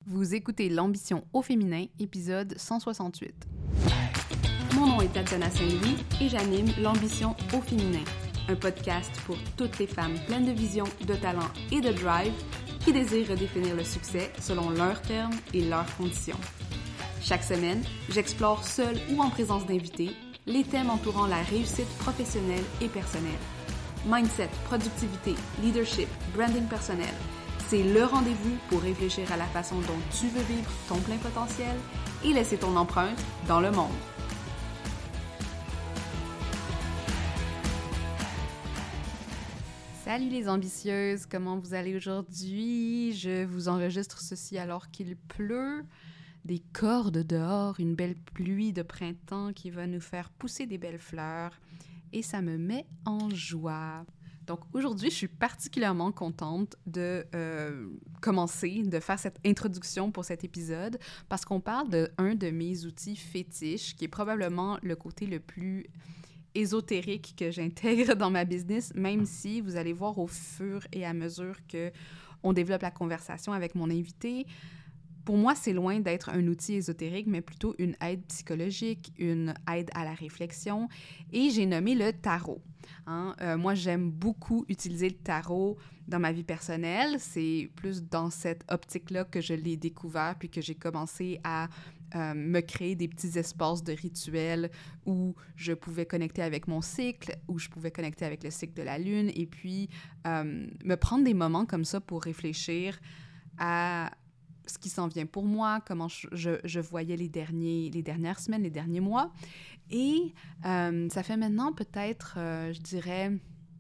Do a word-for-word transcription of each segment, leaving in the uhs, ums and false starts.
Vous écoutez L'Ambition au féminin, épisode cent soixante-huit. Mon nom est Tatiana Saint-Louis et j'anime L'Ambition au féminin, un podcast pour toutes les femmes pleines de vision, de talent et de drive qui désirent redéfinir le succès selon leurs termes et leurs conditions. Chaque semaine, j'explore seule ou en présence d'invités les thèmes entourant la réussite professionnelle et personnelle. Mindset, productivité, leadership, branding personnel, c'est le rendez-vous pour réfléchir à la façon dont tu veux vivre ton plein potentiel et laisser ton empreinte dans le monde. Salut les ambitieuses, comment vous allez aujourd'hui? Je vous enregistre ceci alors qu'il pleut, des cordes dehors, une belle pluie de printemps qui va nous faire pousser des belles fleurs et ça me met en joie. Donc aujourd'hui, je suis particulièrement contente de euh, commencer, de faire cette introduction pour cet épisode parce qu'on parle d'un de mes outils fétiches qui est probablement le côté le plus ésotérique que j'intègre dans ma business, même si vous allez voir au fur et à mesure qu'on développe la conversation avec mon invité, pour moi, c'est loin d'être un outil ésotérique, mais plutôt une aide psychologique, une aide à la réflexion. Et j'ai nommé le tarot. Hein? Euh, moi, j'aime beaucoup utiliser le tarot dans ma vie personnelle. C'est plus dans cette optique-là que je l'ai découvert, puis que j'ai commencé à euh, me créer des petits espaces de rituels où je pouvais connecter avec mon cycle, où je pouvais connecter avec le cycle de la Lune, et puis euh, me prendre des moments comme ça pour réfléchir à ce qui s'en vient pour moi, comment je, je, je voyais les, derniers, les dernières semaines, les derniers mois. Et euh, ça fait maintenant peut-être, euh, je dirais,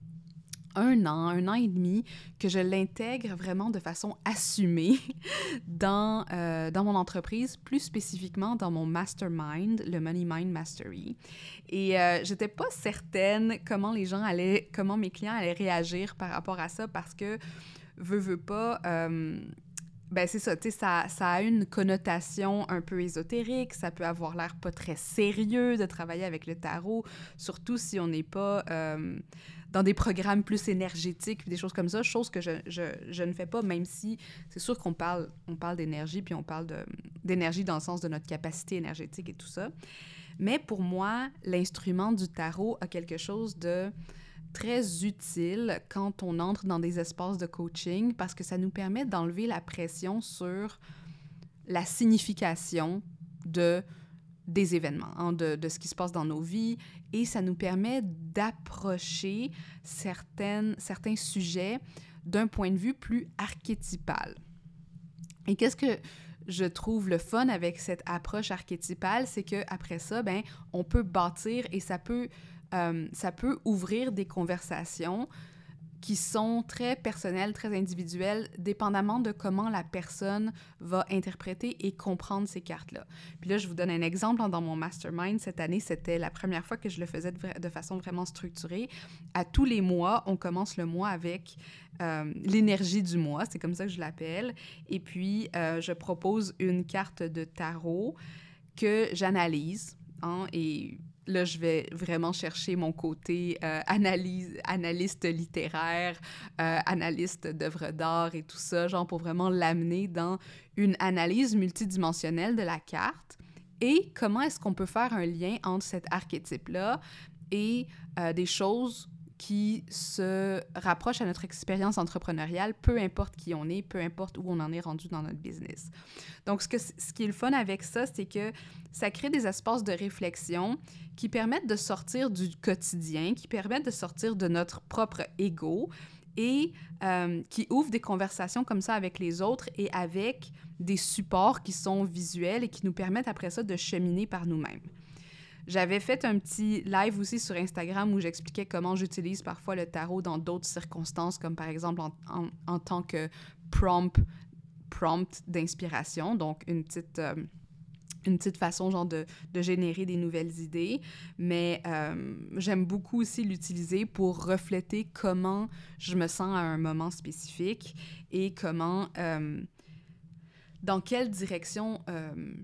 un an, un an et demi que je l'intègre vraiment de façon assumée dans, euh, dans mon entreprise, plus spécifiquement dans mon mastermind, le Money Mind Mastery. Et euh, j'étais pas certaine comment les gens allaient, comment mes clients allaient réagir par rapport à ça parce que, veux, veux pas... Euh, Ben c'est ça, tu sais, ça, ça a une connotation un peu ésotérique, ça peut avoir l'air pas très sérieux de travailler avec le tarot, surtout si on n'est pas euh, dans des programmes plus énergétiques, des choses comme ça, chose que je, je, je ne fais pas, même si c'est sûr qu'on parle, on parle d'énergie, puis on parle de, d'énergie dans le sens de notre capacité énergétique et tout ça. Mais pour moi, l'instrument du tarot a quelque chose de très utile quand on entre dans des espaces de coaching parce que ça nous permet d'enlever la pression sur la signification de, des événements, hein, de, de ce qui se passe dans nos vies et ça nous permet d'approcher certaines, certains sujets d'un point de vue plus archétypal. Et qu'est-ce que je trouve le fun avec cette approche archétypale, c'est qu'après ça, ben, on peut bâtir et ça peut Euh, ça peut ouvrir des conversations qui sont très personnelles, très individuelles, dépendamment de comment la personne va interpréter et comprendre ces cartes-là. Puis là, je vous donne un exemple. Dans mon mastermind, cette année, c'était la première fois que je le faisais de, de façon vraiment structurée. À tous les mois, on commence le mois avec euh, l'énergie du mois, c'est comme ça que je l'appelle. Et puis, euh, je propose une carte de tarot que j'analyse, hein, et là, je vais vraiment chercher mon côté euh, analyse, analyste littéraire, euh, analyste d'œuvres d'art et tout ça, genre pour vraiment l'amener dans une analyse multidimensionnelle de la carte et comment est-ce qu'on peut faire un lien entre cet archétype-là et euh, des choses qui se rapprochent à notre expérience entrepreneuriale, peu importe qui on est, peu importe où on en est rendu dans notre business. Donc, ce, que, ce qui est le fun avec ça, c'est que ça crée des espaces de réflexion qui permettent de sortir du quotidien, qui permettent de sortir de notre propre ego et euh, qui ouvrent des conversations comme ça avec les autres et avec des supports qui sont visuels et qui nous permettent après ça de cheminer par nous-mêmes. J'avais fait un petit live aussi sur Instagram où j'expliquais comment j'utilise parfois le tarot dans d'autres circonstances, comme par exemple en, en, en tant que prompt, prompt d'inspiration, donc une petite... Euh, une petite façon genre de, de générer des nouvelles idées, mais euh, j'aime beaucoup aussi l'utiliser pour refléter comment je me sens à un moment spécifique et comment, euh, dans quelle direction euh,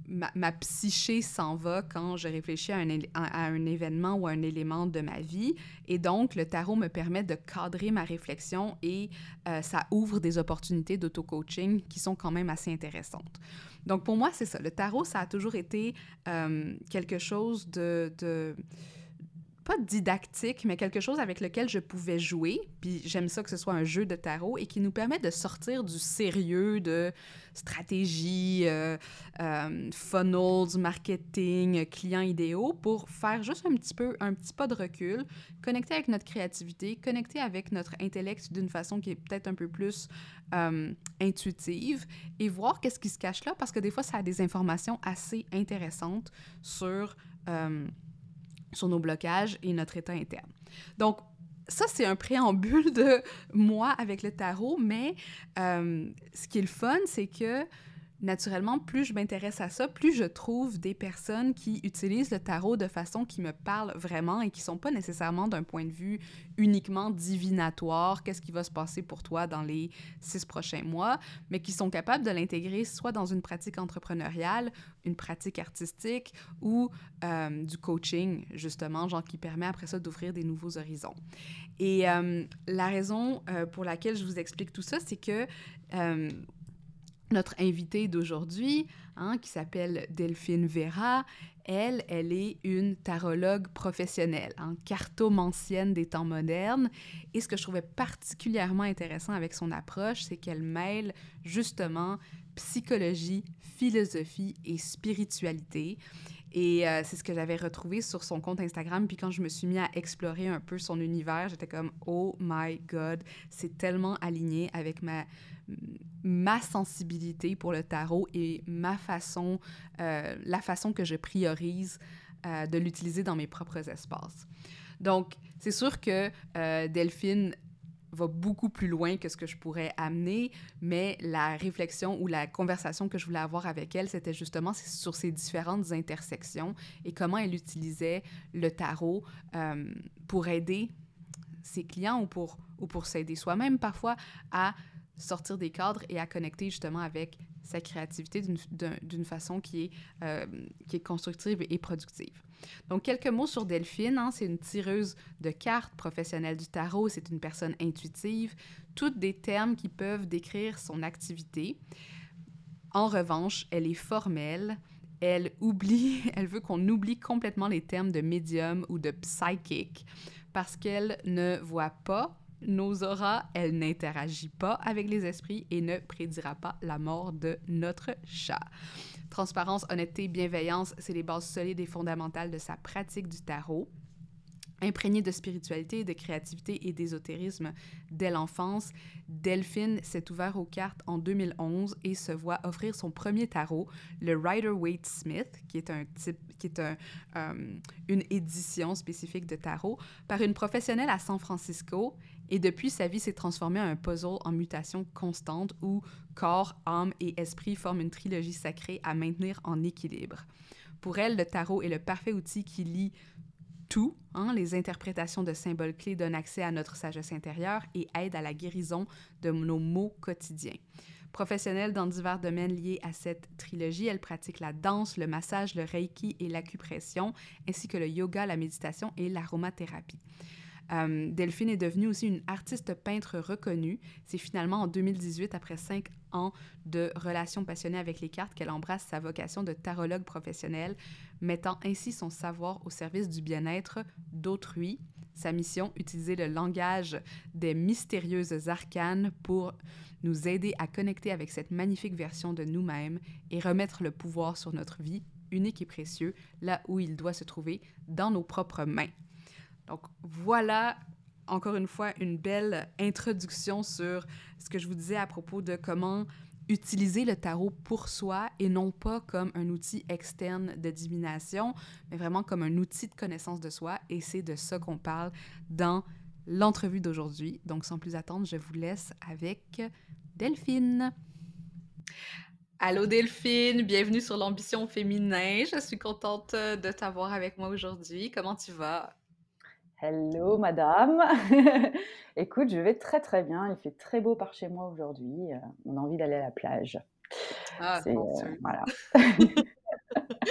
ma, ma psyché s'en va quand je réfléchis à un, éle- à, à un événement ou à un élément de ma vie. Et donc, le tarot me permet de cadrer ma réflexion et euh, ça ouvre des opportunités d'auto-coaching qui sont quand même assez intéressantes. Donc, pour moi, c'est ça. Le tarot, ça a toujours été euh, quelque chose de... de pas didactique, mais quelque chose avec lequel je pouvais jouer. Puis j'aime ça que ce soit un jeu de tarot et qui nous permet de sortir du sérieux de stratégie, euh, euh, funnels, marketing, clients idéaux pour faire juste un petit peu, un petit pas de recul, connecter avec notre créativité, connecter avec notre intellect d'une façon qui est peut-être un peu plus euh, intuitive et voir qu'est-ce qui se cache là parce que des fois, ça a des informations assez intéressantes sur... Euh, sur nos blocages et notre état interne. Donc, ça, c'est un préambule de moi avec le tarot, mais euh, ce qui est le fun, c'est que naturellement, plus je m'intéresse à ça, plus je trouve des personnes qui utilisent le tarot de façon qui me parle vraiment et qui sont pas nécessairement d'un point de vue uniquement divinatoire, qu'est-ce qui va se passer pour toi dans les six prochains mois, mais qui sont capables de l'intégrer soit dans une pratique entrepreneuriale, une pratique artistique ou euh, du coaching, justement, genre qui permet après ça d'ouvrir des nouveaux horizons. Et euh, la raison euh, pour laquelle je vous explique tout ça, c'est que euh, notre invitée d'aujourd'hui, hein, qui s'appelle Delphine Vera, elle, elle est une tarologue professionnelle, hein, cartomancienne des temps modernes. Et ce que je trouvais particulièrement intéressant avec son approche, c'est qu'elle mêle justement psychologie, philosophie et spiritualité. Et euh, c'est ce que j'avais retrouvé sur son compte Instagram. Puis quand je me suis mis à explorer un peu son univers, j'étais comme « Oh my God! » C'est tellement aligné avec ma, ma sensibilité pour le tarot et ma façon, euh, la façon que je priorise euh, de l'utiliser dans mes propres espaces. Donc, c'est sûr que euh, Delphine va beaucoup plus loin que ce que je pourrais amener, mais la réflexion ou la conversation que je voulais avoir avec elle, c'était justement sur ces différentes intersections et comment elle utilisait le tarot euh, pour aider ses clients ou pour, ou pour s'aider soi-même parfois à sortir des cadres et à connecter justement avec sa créativité d'une, d'une façon qui est, euh, qui est constructive et productive. Donc, quelques mots sur Delphine. Hein, c'est une tireuse de cartes professionnelle du tarot. C'est une personne intuitive. Toutes des termes qui peuvent décrire son activité. En revanche, elle est formelle. Elle oublie, elle veut qu'on oublie complètement les termes de médium ou de psychic parce qu'elle ne voit pas nos auras, elle n'interagit pas avec les esprits et ne prédira pas la mort de notre chat. Transparence, honnêteté, bienveillance, c'est les bases solides et fondamentales de sa pratique du tarot. Imprégnée de spiritualité, de créativité et d'ésotérisme dès l'enfance, Delphine s'est ouverte aux cartes en deux mille onze et se voit offrir son premier tarot, le Rider-Waite-Smith, qui est un type, qui est un, euh, une édition spécifique de tarot, par une professionnelle à San Francisco. Et depuis, sa vie s'est transformée en un puzzle en mutation constante où corps, âme et esprit forment une trilogie sacrée à maintenir en équilibre. Pour elle, le tarot est le parfait outil qui lie tout, hein, les interprétations de symboles clés donnent accès à notre sagesse intérieure et aident à la guérison de nos maux quotidiens. Professionnelle dans divers domaines liés à cette trilogie, elle pratique la danse, le massage, le reiki et l'acupression, ainsi que le yoga, la méditation et l'aromathérapie. Euh, Delphine est devenue aussi une artiste peintre reconnue. C'est finalement en deux mille dix-huit, après cinq ans de relations passionnées avec les cartes, qu'elle embrasse sa vocation de tarologue professionnelle, mettant ainsi son savoir au service du bien-être d'autrui. Sa mission, utiliser le langage des mystérieuses arcanes pour nous aider à connecter avec cette magnifique version de nous-mêmes et remettre le pouvoir sur notre vie, unique et précieux, là où il doit se trouver, dans nos propres mains. Donc voilà, encore une fois, une belle introduction sur ce que je vous disais à propos de comment utiliser le tarot pour soi et non pas comme un outil externe de divination, mais vraiment comme un outil de connaissance de soi. Et c'est de ça qu'on parle dans l'entrevue d'aujourd'hui. Donc sans plus attendre, je vous laisse avec Delphine. Allô Delphine, bienvenue sur l'Ambition Féminin. Je suis contente de t'avoir avec moi aujourd'hui. Comment tu vas? Hello madame. Écoute, je vais très très bien. Il fait très beau par chez moi aujourd'hui. Euh, on a envie d'aller à la plage. Ah, C'est euh, chanceux. voilà.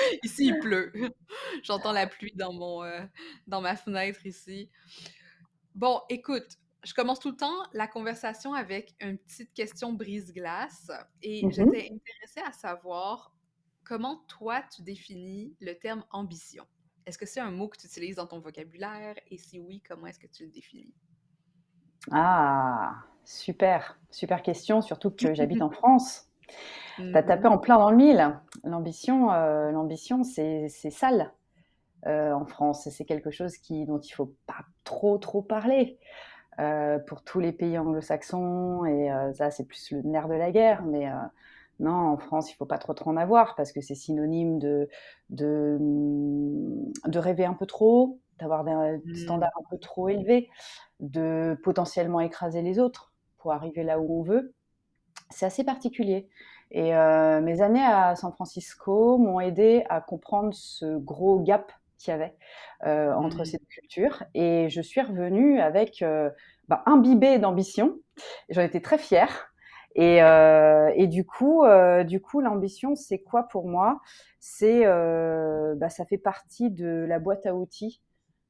Ici, il pleut. J'entends la pluie dans mon, heu, dans ma fenêtre ici. Bon, écoute, je commence tout le temps la conversation avec une petite question brise-glace et Mmh mh. j'étais intéressée à savoir comment toi tu définis le terme ambition? Est-ce que c'est un mot que tu utilises dans ton vocabulaire et si oui, comment est-ce que tu le définis? Ah! Super, super question, surtout que j'habite en France. Tu as tapé Mmh. en plein dans le mille. L'ambition, heu, l'ambition, c'est c'est sale, heu, en France et c'est quelque chose qui dont il faut pas trop, trop parler. Heu, pour tous les pays anglo-saxons et heu, ça, c'est plus le nerf de la guerre, mais heu, non, en France, il faut pas trop, trop en avoir parce que c'est synonyme de de, mmh, de rêver un peu trop, d'avoir des Mmh. standards un peu trop élevés, de potentiellement écraser les autres pour arriver là où on veut. C'est assez particulier et heu, mes années à San Francisco m'ont aidée à comprendre ce gros gap qu'il y avait, heu, entre Mmh. ces deux cultures et je suis revenue avec, heu, bah, imbibée d'ambition. J'en étais très fière et heu et du coup, heu, du coup, l'ambition, c'est quoi pour moi? C'est, heu, bah, ça fait partie de la boîte à outils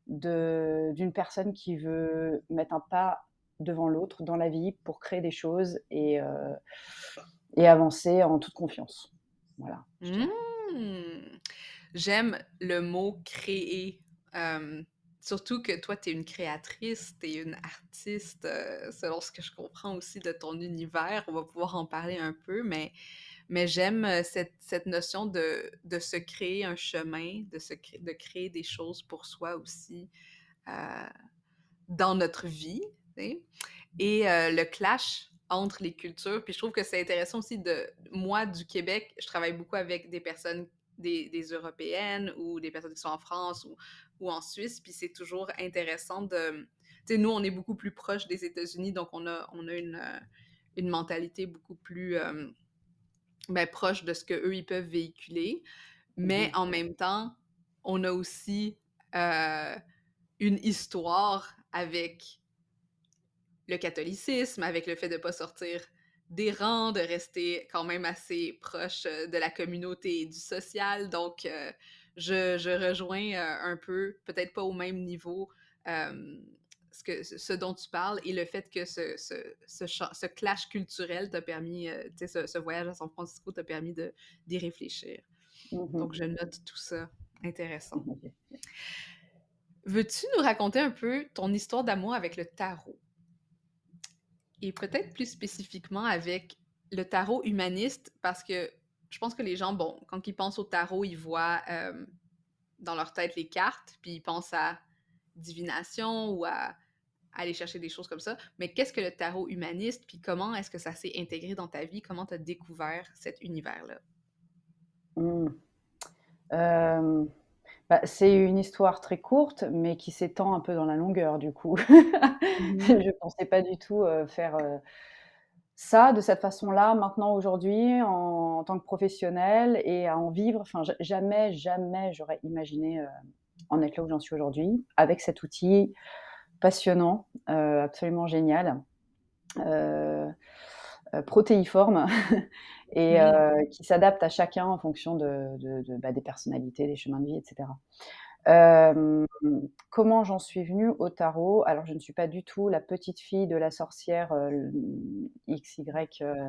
de d'une personne qui veut mettre un pas devant l'autre dans la vie pour créer des choses et heu et avancer en toute confiance. Voilà, je dirais. Mmh! J'aime le mot «créer», hem, surtout que toi, tu es une créatrice, tu es une artiste, heu, selon ce que je comprends aussi de ton univers. On va pouvoir en parler un peu, mais mais j'aime, heu, cette cette notion de de se créer un chemin, de se cré de créer des choses pour soi aussi, heu, dans notre vie, tu sais? Et heu, le clash entre les cultures, puis je trouve que c'est intéressant aussi de moi, du Québec, je travaille beaucoup avec des personnes, des des Européennes ou des personnes qui sont en France ou ou en Suisse, puis c'est toujours intéressant de tu sais, nous, on est beaucoup plus proches des États-Unis, donc on a on a une, heu, une mentalité beaucoup plus, hem, ben, proche de ce qu'eux, ils peuvent véhiculer. Mais Mmh. en même temps, on a aussi, heu, une histoire avec le catholicisme, avec le fait de pas sortir des rangs, de rester quand même assez proche, heu, de la communauté et du social. Donc, heu, je je rejoins, heu, un peu, peut-être pas au même niveau, hem, ce que ce dont tu parles et le fait que ce ce ce cha ce clash culturel t'a permis, heu, tu sais, ce ce voyage à San Francisco t'a permis de d'y réfléchir. Mmh mh. Donc je note tout ça. Intéressant. OK. Veux-tu nous raconter un peu ton histoire d'amour avec le tarot? Et peut-être plus spécifiquement avec le tarot humaniste, parce que je pense que les gens, bon, quand ils pensent au tarot, ils voient euh, dans leur tête les cartes, puis ils pensent à divination ou à aller chercher des choses comme ça. Mais qu'est-ce que le tarot humaniste, puis comment est-ce que ça s'est intégré dans ta vie? Comment tu as découvert cet univers-là? Mmh. Hem, Bah, c'est une histoire très courte, mais qui s'étend un peu dans la longueur du coup. Mhm. Je pensais pas du tout, heu, faire, heu, ça de cette façon-là, maintenant, aujourd'hui, en en tant que professionnelle et à en vivre. Enfin, ja jamais, jamais j'aurais imaginé, heu, en être là où j'en suis aujourd'hui, avec cet outil passionnant, heu, absolument génial, heu heu, protéiforme et Mhm. heu, qui s'adapte à chacun en fonction de de de, bah, des personnalités, des chemins de vie et cetera. Hem, Comment j'en suis venue au tarot? Alors je ne suis pas du tout la petite fille de la sorcière, heu, l X Y, heu,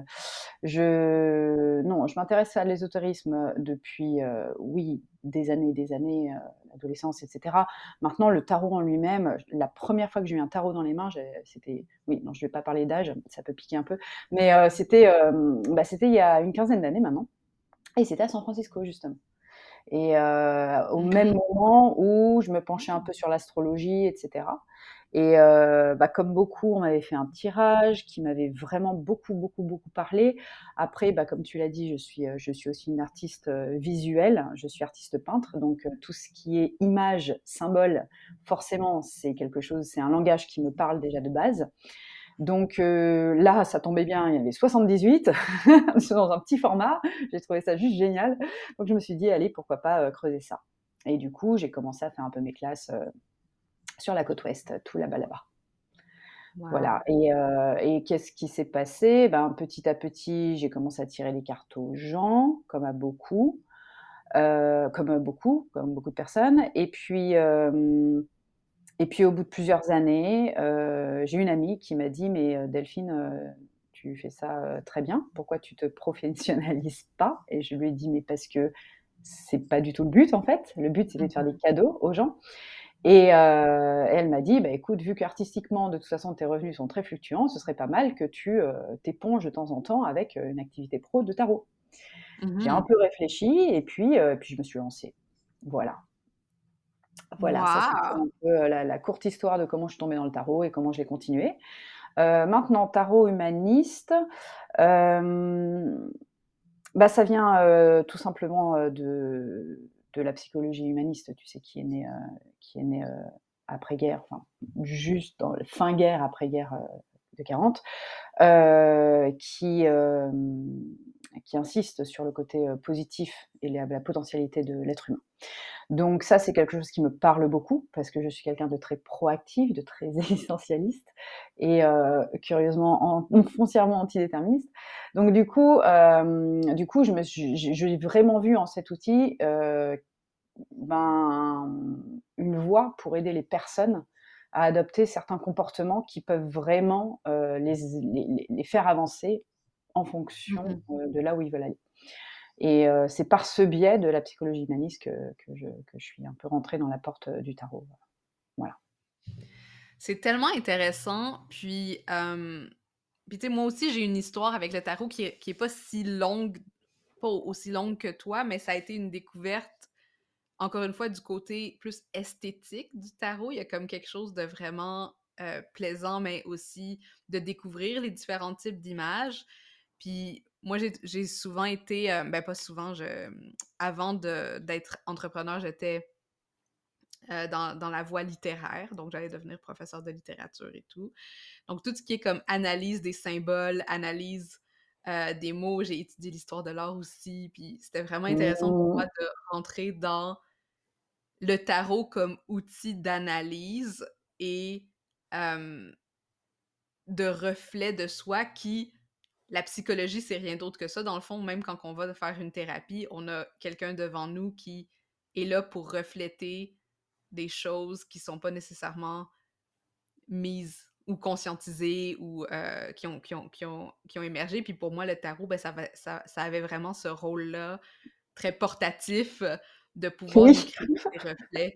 je non, je m'intéresse à l'ésotérisme, depuis, heu, oui, des années et des années, heu, l'adolescence et cetera. Maintenant le tarot en lui-même, la première fois que j'ai eu un tarot dans les mains, j'ai c'était oui, non, je vais pas parler d'âge, ça peut piquer un peu, mais heu, c'était, hem, bah, c'était il y a une quinzaine d'années maintenant et c'était à San Francisco justement. Et heu, au même Mhm. moment où je me penchais un peu sur l'astrologie et cetera et heu, bah, comme beaucoup, on m'avait fait un tirage qui m'avait vraiment beaucoup, beaucoup, beaucoup parlé. Après, bah, comme tu l'as dit, je suis, heu, je suis aussi une artiste, heu, visuelle. Je suis artiste peintre, donc heu, tout ce qui est image, symbole, forcément, c'est quelque chose c'est un langage qui me parle déjà de base. Donc heu, là, ça tombait bien, il y avait soixante-dix-huit dans un petit format. J'ai trouvé ça juste génial. Donc je me suis dit: «Allez, pourquoi pas, heu, creuser ça?» Et du coup, j'ai commencé à faire un peu mes classes, heu, sur la côte ouest, tout là-bas, là-bas. Voilà Wow. et heu et qu'est-ce qui s'est passé? Ben, petit à petit, j'ai commencé à tirer les cartes aux gens, comme à beaucoup. heu, comme beaucoup, comme beaucoup de personnes et puis, hem et puis au bout de plusieurs années, heu, j'ai une amie qui m'a dit: «Mais, heu, Delphine, heu, tu fais ça, heu, très bien. Pourquoi tu te professionnalises pas?» et je lui ai dit: «Mais parce que c'est pas du tout le but, en fait. Le but, c'était de faire des Mmh. cadeaux aux gens» et heu, elle m'a dit: «Bah, écoute, vu qu'artistiquement, de toute façon, tes revenus sont très fluctuants, ce serait pas mal que tu, heu, t'éponges de temps en temps avec, heu, une activité pro de tarot». J'ai un Mmh. peu réfléchi et puis, heu, puis je me suis lancée. Voilà. Voilà, ça c'était Waouh! un peu, heu, la la courte histoire de comment je suis tombée dans le tarot et comment j'ai continué. Heu, maintenant tarot humaniste, hem, bah, ça vient, heu, tout simplement, heu, de de la psychologie humaniste, tu sais, qui est née, heu, qui est née, heu, après-guerre, enfin, juste dans fin guerre, après-guerre, heu, de quarante, heu, qui, hem, qui insiste sur le côté, heu, positif et la la potentialité de l'être humain. Donc ça, c'est quelque chose qui me parle beaucoup parce que je suis quelqu'un de très proactif, de très essentialiste et heu, curieusement an foncièrement antidéterministe. Donc du coup, hem, du coup, je me suis j'ai j'ai vraiment vu en cet outil, heu, ben, une voie pour aider les personnes à adopter certains comportements qui peuvent vraiment, heu, les les les les faire avancer en fonction, Mmh. heu, de là où ils veulent aller. Et heu, c'est par ce biais de la psychologie humaniste que que je que je suis un peu rentrée dans la porte, heu, du tarot. Voilà. C'est tellement intéressant, puis, hem, puis tu sais, moi aussi, j'ai une histoire avec le tarot qui est qui est pas si longue, pas au- aussi longue que toi, mais ça a été une découverte, encore une fois, du côté plus esthétique du tarot. Il y a comme quelque chose de vraiment, heu, plaisant, mais aussi de découvrir les différents types d'images. Puis moi, j'ai j'ai souvent été, heu, ben, pas souvent, je avant de d'être entrepreneur, j'étais euh, dans, dans la voie littéraire, donc j'allais devenir professeur de littérature et tout. Donc tout ce qui est comme analyse des symboles, analyse euh, des mots, j'ai étudié l'histoire de l'art aussi, puis c'était vraiment intéressant pour moi Mmh. de rentrer dans le tarot comme outil d'analyse et euh, de reflet de soi qui, la psychologie, c'est rien d'autre que ça. Dans le fond, même quand on va faire une thérapie, on a quelqu'un devant nous qui est là pour refléter des choses qui sont pas nécessairement mises ou conscientisées ou euh, qui, ont, qui, ont, qui, ont, qui ont émergé. Puis pour moi, le tarot, ben, ça, va- ça, ça avait vraiment ce rôle-là très portatif euh, de pouvoir nous Oui. créer des reflets.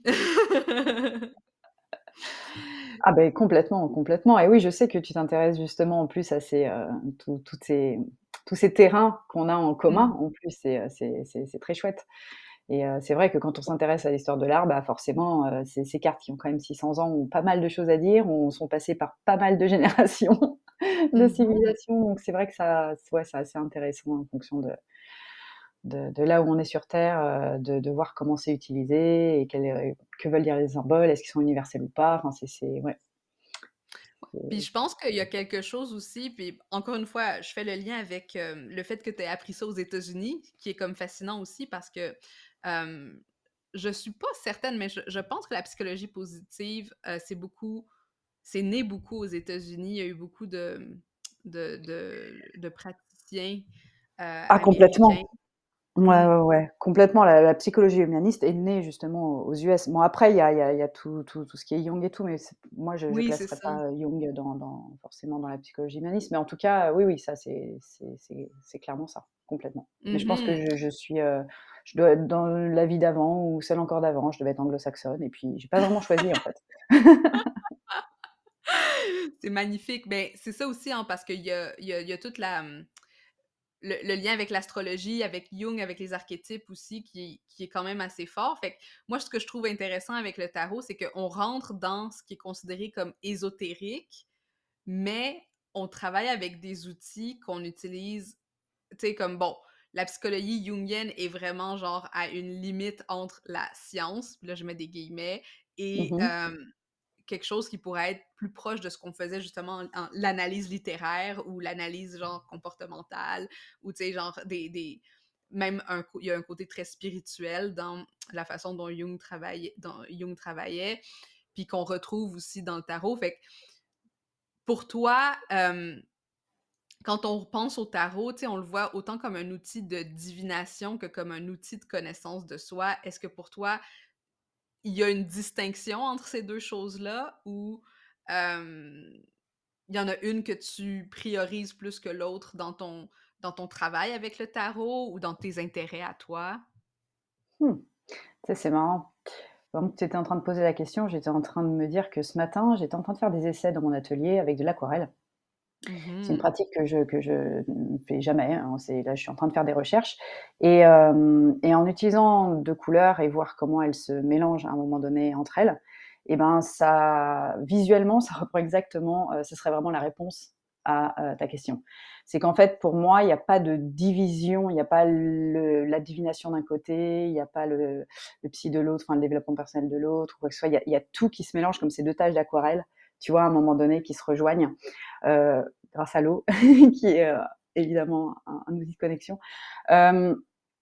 Ah beh, complètement, complètement et oui, je sais que tu t'intéresses justement en plus à ces, heu, tous toutes ces tous ces terrains qu'on a en commun. Mhm. En plus, c'est, heu, c'est c'est c'est très chouette et heu, c'est vrai que quand on s'intéresse à l'histoire de l'art, bah, forcément, heu, ces ces cartes qui ont quand même six cents ans ont pas mal de choses à dire, ont sont passées par pas mal de générations de Mhm. civilisations, donc c'est vrai que ça ouais, c'est assez intéressant en fonction de de de là où on est sur terre, heu, de de voir comment c'est utilisé et quel est que veulent dire les symboles, est-ce qu'ils sont universels ou pas? Enfin, c'est c'est ouais, Puis c'est je pense qu'il y a quelque chose aussi, puis encore une fois, je fais le lien avec euh, le fait que tu aies appris ça aux États-Unis, qui est comme fascinant aussi parce que euh, je suis pas certaine, mais je, je pense que la psychologie positive, euh, c'est beaucoup, c'est né beaucoup aux États-Unis. Il y a eu beaucoup de, de, de, de praticiens euh, ah américains. complètement! Ouais, Mm. ouais, ouais, complètement. La la psychologie humaniste est née justement aux U S. Bon après il y a il y a il y a tout tout tout ce qui est Jung et tout, mais c'est moi je je Oui, c'est classerais ça. pas Jung dans dans forcément dans la psychologie humaniste, mais en tout cas, oui, oui, ça c'est c'est c'est c'est clairement ça, complètement. Mais je pense que Mhm. je je suis, heu, je dois être dans la vie d'avant ou celle encore d'avant, je devais être anglo-saxonne et puis j'ai pas vraiment choisi en fait. C'est magnifique. Ben, c'est ça aussi, hein, parce qu'il y a, il y a, il y a toute la, hum, le, le lien avec l'astrologie, avec Jung, avec les archétypes aussi, qui, qui est quand même assez fort. Fait que moi, ce que je trouve intéressant avec le tarot, c'est qu'on rentre dans ce qui est considéré comme ésotérique, mais on travaille avec des outils qu'on utilise, tu sais, comme bon, la psychologie jungienne est vraiment genre à une limite entre la science, puis là je mets des guillemets, et Mmh. euh, quelque chose qui pourrait être plus proche de ce qu'on faisait justement en, en l'analyse littéraire ou l'analyse genre comportementale ou tu sais genre des, des même un il y a un côté très spirituel dans la façon dont Jung travaillait dont Jung travaillait puis qu'on retrouve aussi dans le tarot. Fait que pour toi euh, quand on pense au tarot, tu sais, on le voit autant comme un outil de divination que comme un outil de connaissance de soi. Est-ce que pour toi, il y a une distinction entre ces deux choses-là ou, hem, il y en a une que tu priorises plus que l'autre dans ton dans ton travail avec le tarot ou dans tes intérêts à toi? Mmh, tu sais, c'est marrant. Pendant que tu étais en train de poser la question, j'étais en train de me dire que ce matin, j'étais en train de faire des essais dans mon atelier avec de l'aquarelle. C'est une Mmh. pratique que je que je ne fais jamais, hein, c'est là, je suis en train de faire des recherches et hem et en utilisant deux couleurs et voir comment elles se mélangent à un moment donné entre elles et ben, ça visuellement, ça reprend exactement, heu, ce serait vraiment la réponse à, heu, ta question. C'est qu'en fait, pour moi, il y a pas de division, il y a pas le la divination d'un côté, il y a pas le le psy de l'autre, enfin le développement personnel de l'autre ou quoi que ce soit. Il y a il y a tout qui se mélange comme ces deux taches d'aquarelle, tu vois, à un moment donné, qui se rejoignent. Heu, grâce à l'eau, qui est euh, évidemment un, un, outil de connexion. Euh,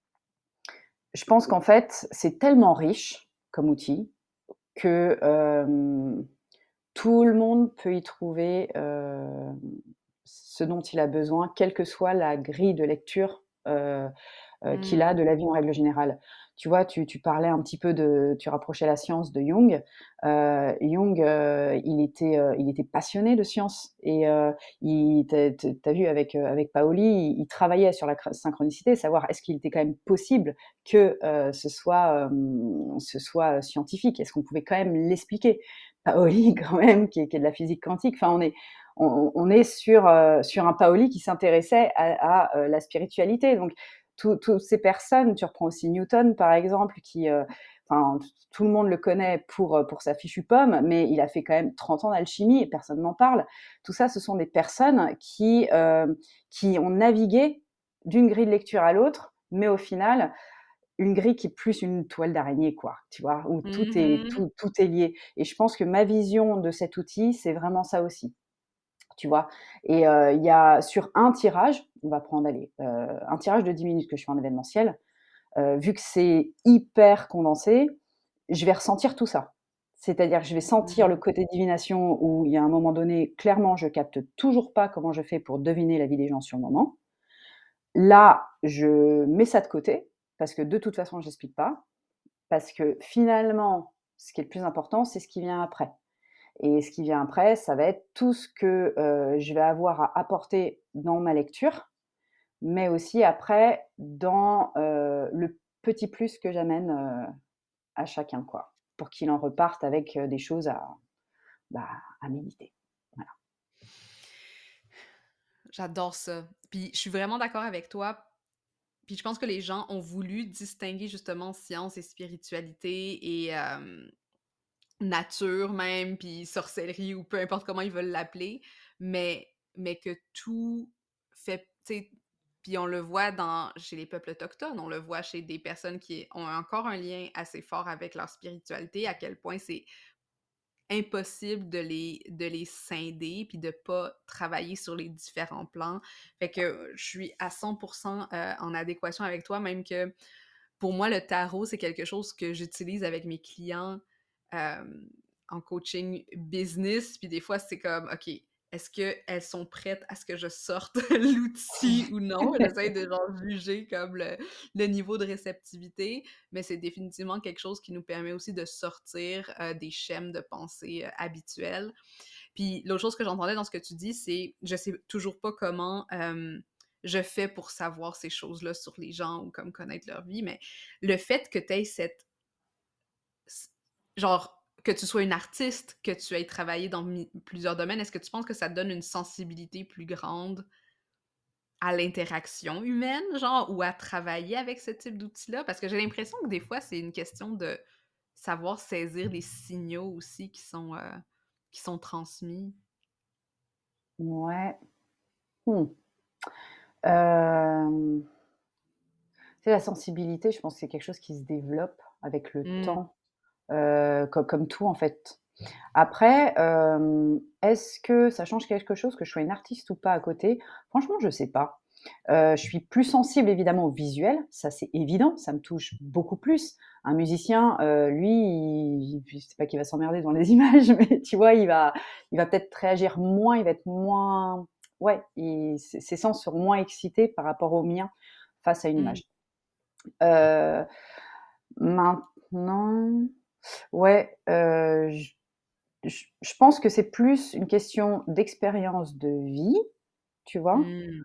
je pense qu'en fait, c'est tellement riche comme outil que euh, tout le monde peut y trouver euh, ce dont il a besoin, quelle que soit la grille de lecture euh, euh, qu'il Mmh. a de la vie en règle générale. Tu vois, tu, tu parlais un petit peu de, tu rapprochais la science de Jung. Euh, Jung, euh, il était, euh, il était passionné de science et euh, il, t'as, t'as vu avec euh, avec Paoli, il, il travaillait sur la synchronicité, savoir est-ce qu'il était quand même possible que euh, ce soit, euh, ce soit scientifique, est-ce qu'on pouvait quand même l'expliquer. Paoli, quand même, qui est, qui est de la physique quantique. Enfin, on est on, on est sur euh, sur un Paoli qui s'intéressait à, à euh, la spiritualité. Donc toutes ces personnes, tu reprends aussi Newton par exemple, qui, euh, enfin, tout le monde le connaît pour, pour sa fichue pomme, mais il a fait quand même trente ans d'alchimie et personne n'en parle. Tout ça, ce sont des personnes qui, euh, qui ont navigué d'une grille de lecture à l'autre, mais au final, une grille qui est plus une toile d'araignée, quoi, tu vois, où tout est, Mmh. tout, tout est lié. Et je pense que ma vision de cet outil, c'est vraiment ça aussi. Tu vois, et euh, il y a sur un tirage, on va prendre allez, euh, un tirage de dix minutes que je fais en événementiel, euh, vu que c'est hyper condensé, je vais ressentir tout ça. C'est-à-dire que je vais sentir le Mmh. côté divination où il y a un moment donné, clairement, je capte toujours pas comment je fais pour deviner la vie des gens sur le moment. Là, je mets ça de côté parce que de toute façon, je n'explique pas. Parce que finalement, ce qui est le plus important, c'est ce qui vient après. Et ce qui vient après, ça va être tout ce que euh, je vais avoir à apporter dans ma lecture, mais aussi après dans euh, le petit plus que j'amène euh, à chacun, quoi, pour qu'il en reparte avec euh, des choses à, bah, à méditer. Voilà. J'adore ça. Puis je suis vraiment d'accord avec toi. Puis je pense que les gens ont voulu distinguer justement science et spiritualité et hem, nature même, puis sorcellerie ou peu importe comment ils veulent l'appeler, mais mais que tout fait tu sais, puis on le voit dans chez les peuples autochtones, on le voit chez des personnes qui ont encore un lien assez fort avec leur spiritualité, à quel point c'est impossible de les de les scinder puis de pas travailler sur les différents plans. Fait que je suis à cent pour cent, heu, en adéquation avec toi, même que pour moi, le tarot, c'est quelque chose que j'utilise avec mes clients, hem, en coaching business, puis des fois, c'est comme: «OK, est-ce qu'elles sont prêtes à ce que je sorte l'outil ou non?» J'essaie de, genre, juger comme le le niveau de réceptivité, mais c'est définitivement quelque chose qui nous permet aussi de sortir, heu, des schèmes de pensée, heu, habituels. Puis l'autre chose que j'entendais dans ce que tu dis, c'est je sais toujours pas comment, hem, je fais pour savoir ces choses-là sur les gens ou comme connaître leur vie, mais le fait que tu aies cette s genre, que tu sois une artiste, que tu aies travaillé dans mi plusieurs domaines, est-ce que tu penses que ça te donne une sensibilité plus grande à l'interaction humaine, genre, ou à travailler avec ce type d'outils-là? Parce que j'ai l'impression que des fois, c'est une question de savoir saisir les signaux aussi qui sont, heu, qui sont transmis. Ouais. Hmm. Euh, c'est la sensibilité, je pense que c'est quelque chose qui se développe avec le Mmh. temps, euh, comme, comme tout en fait. Après, euh, est-ce que ça change quelque chose que je sois une artiste ou pas à côté? Franchement, je sais pas. Euh, je suis plus sensible évidemment au visuel, ça c'est évident, ça me touche beaucoup plus. Un musicien, euh, lui, il, je sais pas qu'il va s'emmerder dans les images, mais tu vois, il va, il va peut-être réagir moins, il va être moins, ouais, ils ses ses sens seront moins excités par rapport aux miens face à une Mmh. image. Heu, Maintenant, ouais, heu, j je je pense que c'est plus une question d'expérience de vie, tu vois? Mmh.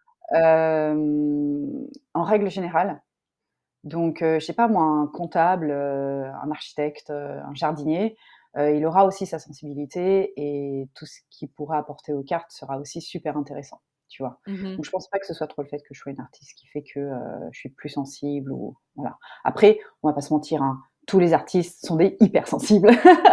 Hem, En règle générale. Donc, heu, je sais pas moi, un comptable, heu, un architecte, heu, un jardinier, heu, il aura aussi sa sensibilité et tout ce qu'il pourra apporter aux cartes sera aussi super intéressant, tu vois? Mmh. Donc je pense pas que ce soit trop le fait que je sois une artiste qui fait que, heu, je suis plus sensible ou voilà. Après, on va pas se mentir, hein, tous les artistes sont des hypersensibles.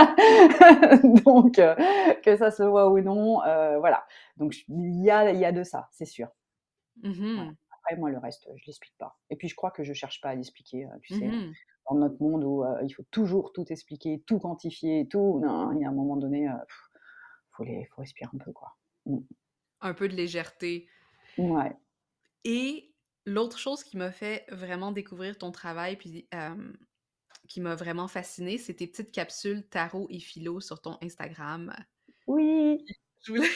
Donc, heu, que ça se voit ou non, heu, voilà. Donc j il y a il y a de ça, c'est sûr. Voilà. Mmh. Après moi le reste, je l'explique pas et puis je crois que je cherche pas à l'expliquer, heu, tu sais, heu, Mmh. dans notre monde où, heu, il faut toujours tout expliquer, tout quantifier, tout non, il y a un moment donné, heu, faut les faut respirer un peu quoi. Mmh. Un peu de légèreté. Ouais. Et l'autre chose qui m'a fait vraiment découvrir ton travail puis, hem, qui m'a vraiment fascinée, c'est tes petites capsules tarot et philo sur ton Instagram. Oui! Je voulais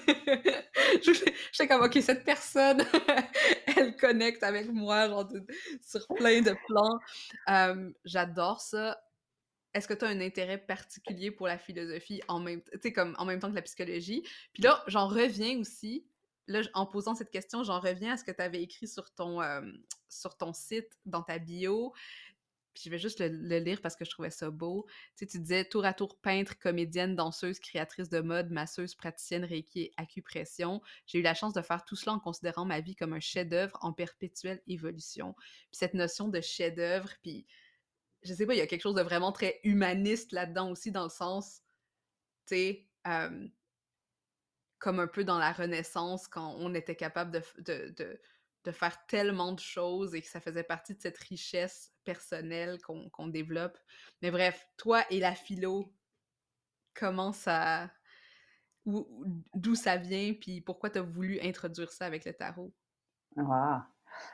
je voulais j'étais comme: «OK, cette personne, elle connecte avec moi, genre de sur plein de plans». Hem, j'adore ça. Est-ce que tu as un intérêt particulier pour la philosophie en même t tu sais, comme en même temps que la psychologie? Puis là, j'en reviens aussi, là, j en posant cette question, j'en reviens à ce que tu avais écrit sur ton, hem, sur ton site, dans ta bio. Puis je vais juste le le lire parce que je trouvais ça beau. Tu sais, tu disais: «Tour à tour peintre, comédienne, danseuse, créatrice de mode, masseuse, praticienne reiki et acupression. J'ai eu la chance de faire tout cela en considérant ma vie comme un chef-d'œuvre en perpétuelle évolution». Puis cette notion de chef-d'œuvre, puis je sais pas, il y a quelque chose de vraiment très humaniste là-dedans aussi, dans le sens, tu sais, hem, comme un peu dans la Renaissance, quand on était capable de f de de de faire tellement de choses et que ça faisait partie de cette richesse personnelle qu'on qu'on développe. Mais bref, toi et la philo, comment ça ou ou d'où ça vient, puis pourquoi tu as voulu introduire ça avec le tarot? Waouh!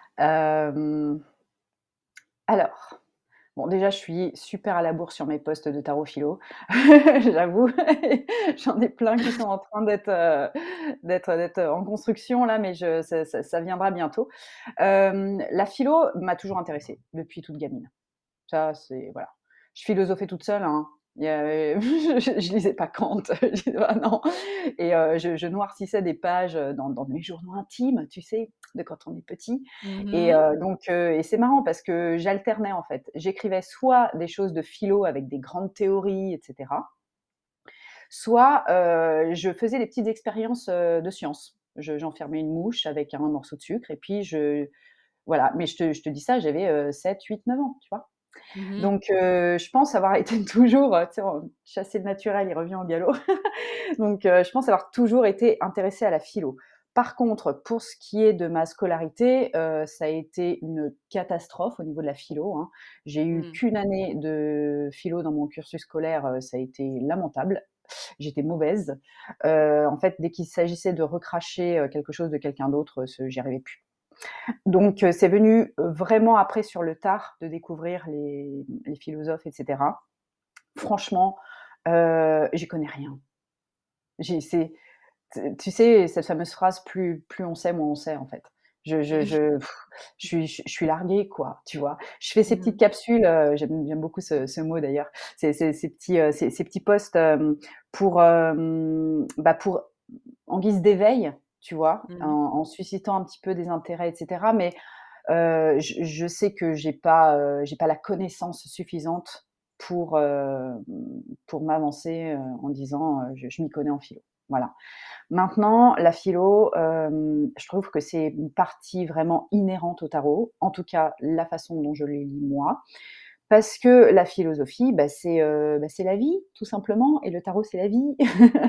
Hem, alors, bon déjà je suis super à la bourre sur mes posts de tarot philo, j'avoue. J'en ai plein qui sont en train d'être, heu, d'être d'être en construction là, mais je ça ça ça viendra bientôt. Hem, la philo m'a toujours intéressée depuis toute gamine. Ça, c'est voilà. Je philosophais toute seule, hein. Il y avait je je lisais pas Kant, je disais pas non et heu, je je noircissais des pages, dans dans mes journaux intimes, tu sais, de quand on est petit et Mmh. heu, donc heu et c'est marrant parce que j'alternais, en fait. J'écrivais soit des choses de philo avec des grandes théories et cetera, soit, heu, je faisais des petites expériences, heu, de science. Je j'enfermais une mouche avec un morceau de sucre et puis je voilà, mais je te je te dis ça, j'avais, heu, sept huit neuf ans, tu vois? Mmh. Donc heu, je pense avoir été toujours, heu, tu sais, en chasser le naturel, il revient au galop. Donc heu, je pense avoir toujours été intéressée à la philo. Par contre, pour ce qui est de ma scolarité, heu, ça a été une catastrophe au niveau de la philo, hein. J'ai eu Mmh. qu'une année de philo dans mon cursus scolaire, heu, ça a été lamentable. J'étais mauvaise. Heu, en fait, dès qu'il s'agissait de recracher, heu, quelque chose de quelqu'un d'autre, ce j'y arrivais plus. Donc heu, c'est venu, heu, vraiment après sur le tard de découvrir les les philosophes et cetera. Franchement, heu, j'y connais rien. J'ai c'est t tu sais cette fameuse phrase: «Plus plus on sait, moins on sait», en fait. Je je Mmh. je pff, je suis je je suis larguée quoi, tu vois? Je fais ces petites Mmh. capsules, heu, j'aime j'aime beaucoup ce ce mot d'ailleurs. Ces ces ces petits, heu, ces ces petits posts, hem, pour, hem, bah, pour en guise d'éveil, tu vois? En Mmh. en suscitant un petit peu des intérêts et cetera, mais Heu, je je sais que j'ai pas, heu, j'ai pas la connaissance suffisante pour, hem, pour m'avancer, heu, en disant, heu: «Je je m'y connais en philo». Voilà. Maintenant, la philo, hem, je trouve que c'est une partie vraiment inhérente au tarot, en tout cas la façon dont je le lis moi. Parce que la philosophie, bah, c'est, heu, bah, c'est la vie tout simplement et le tarot c'est la vie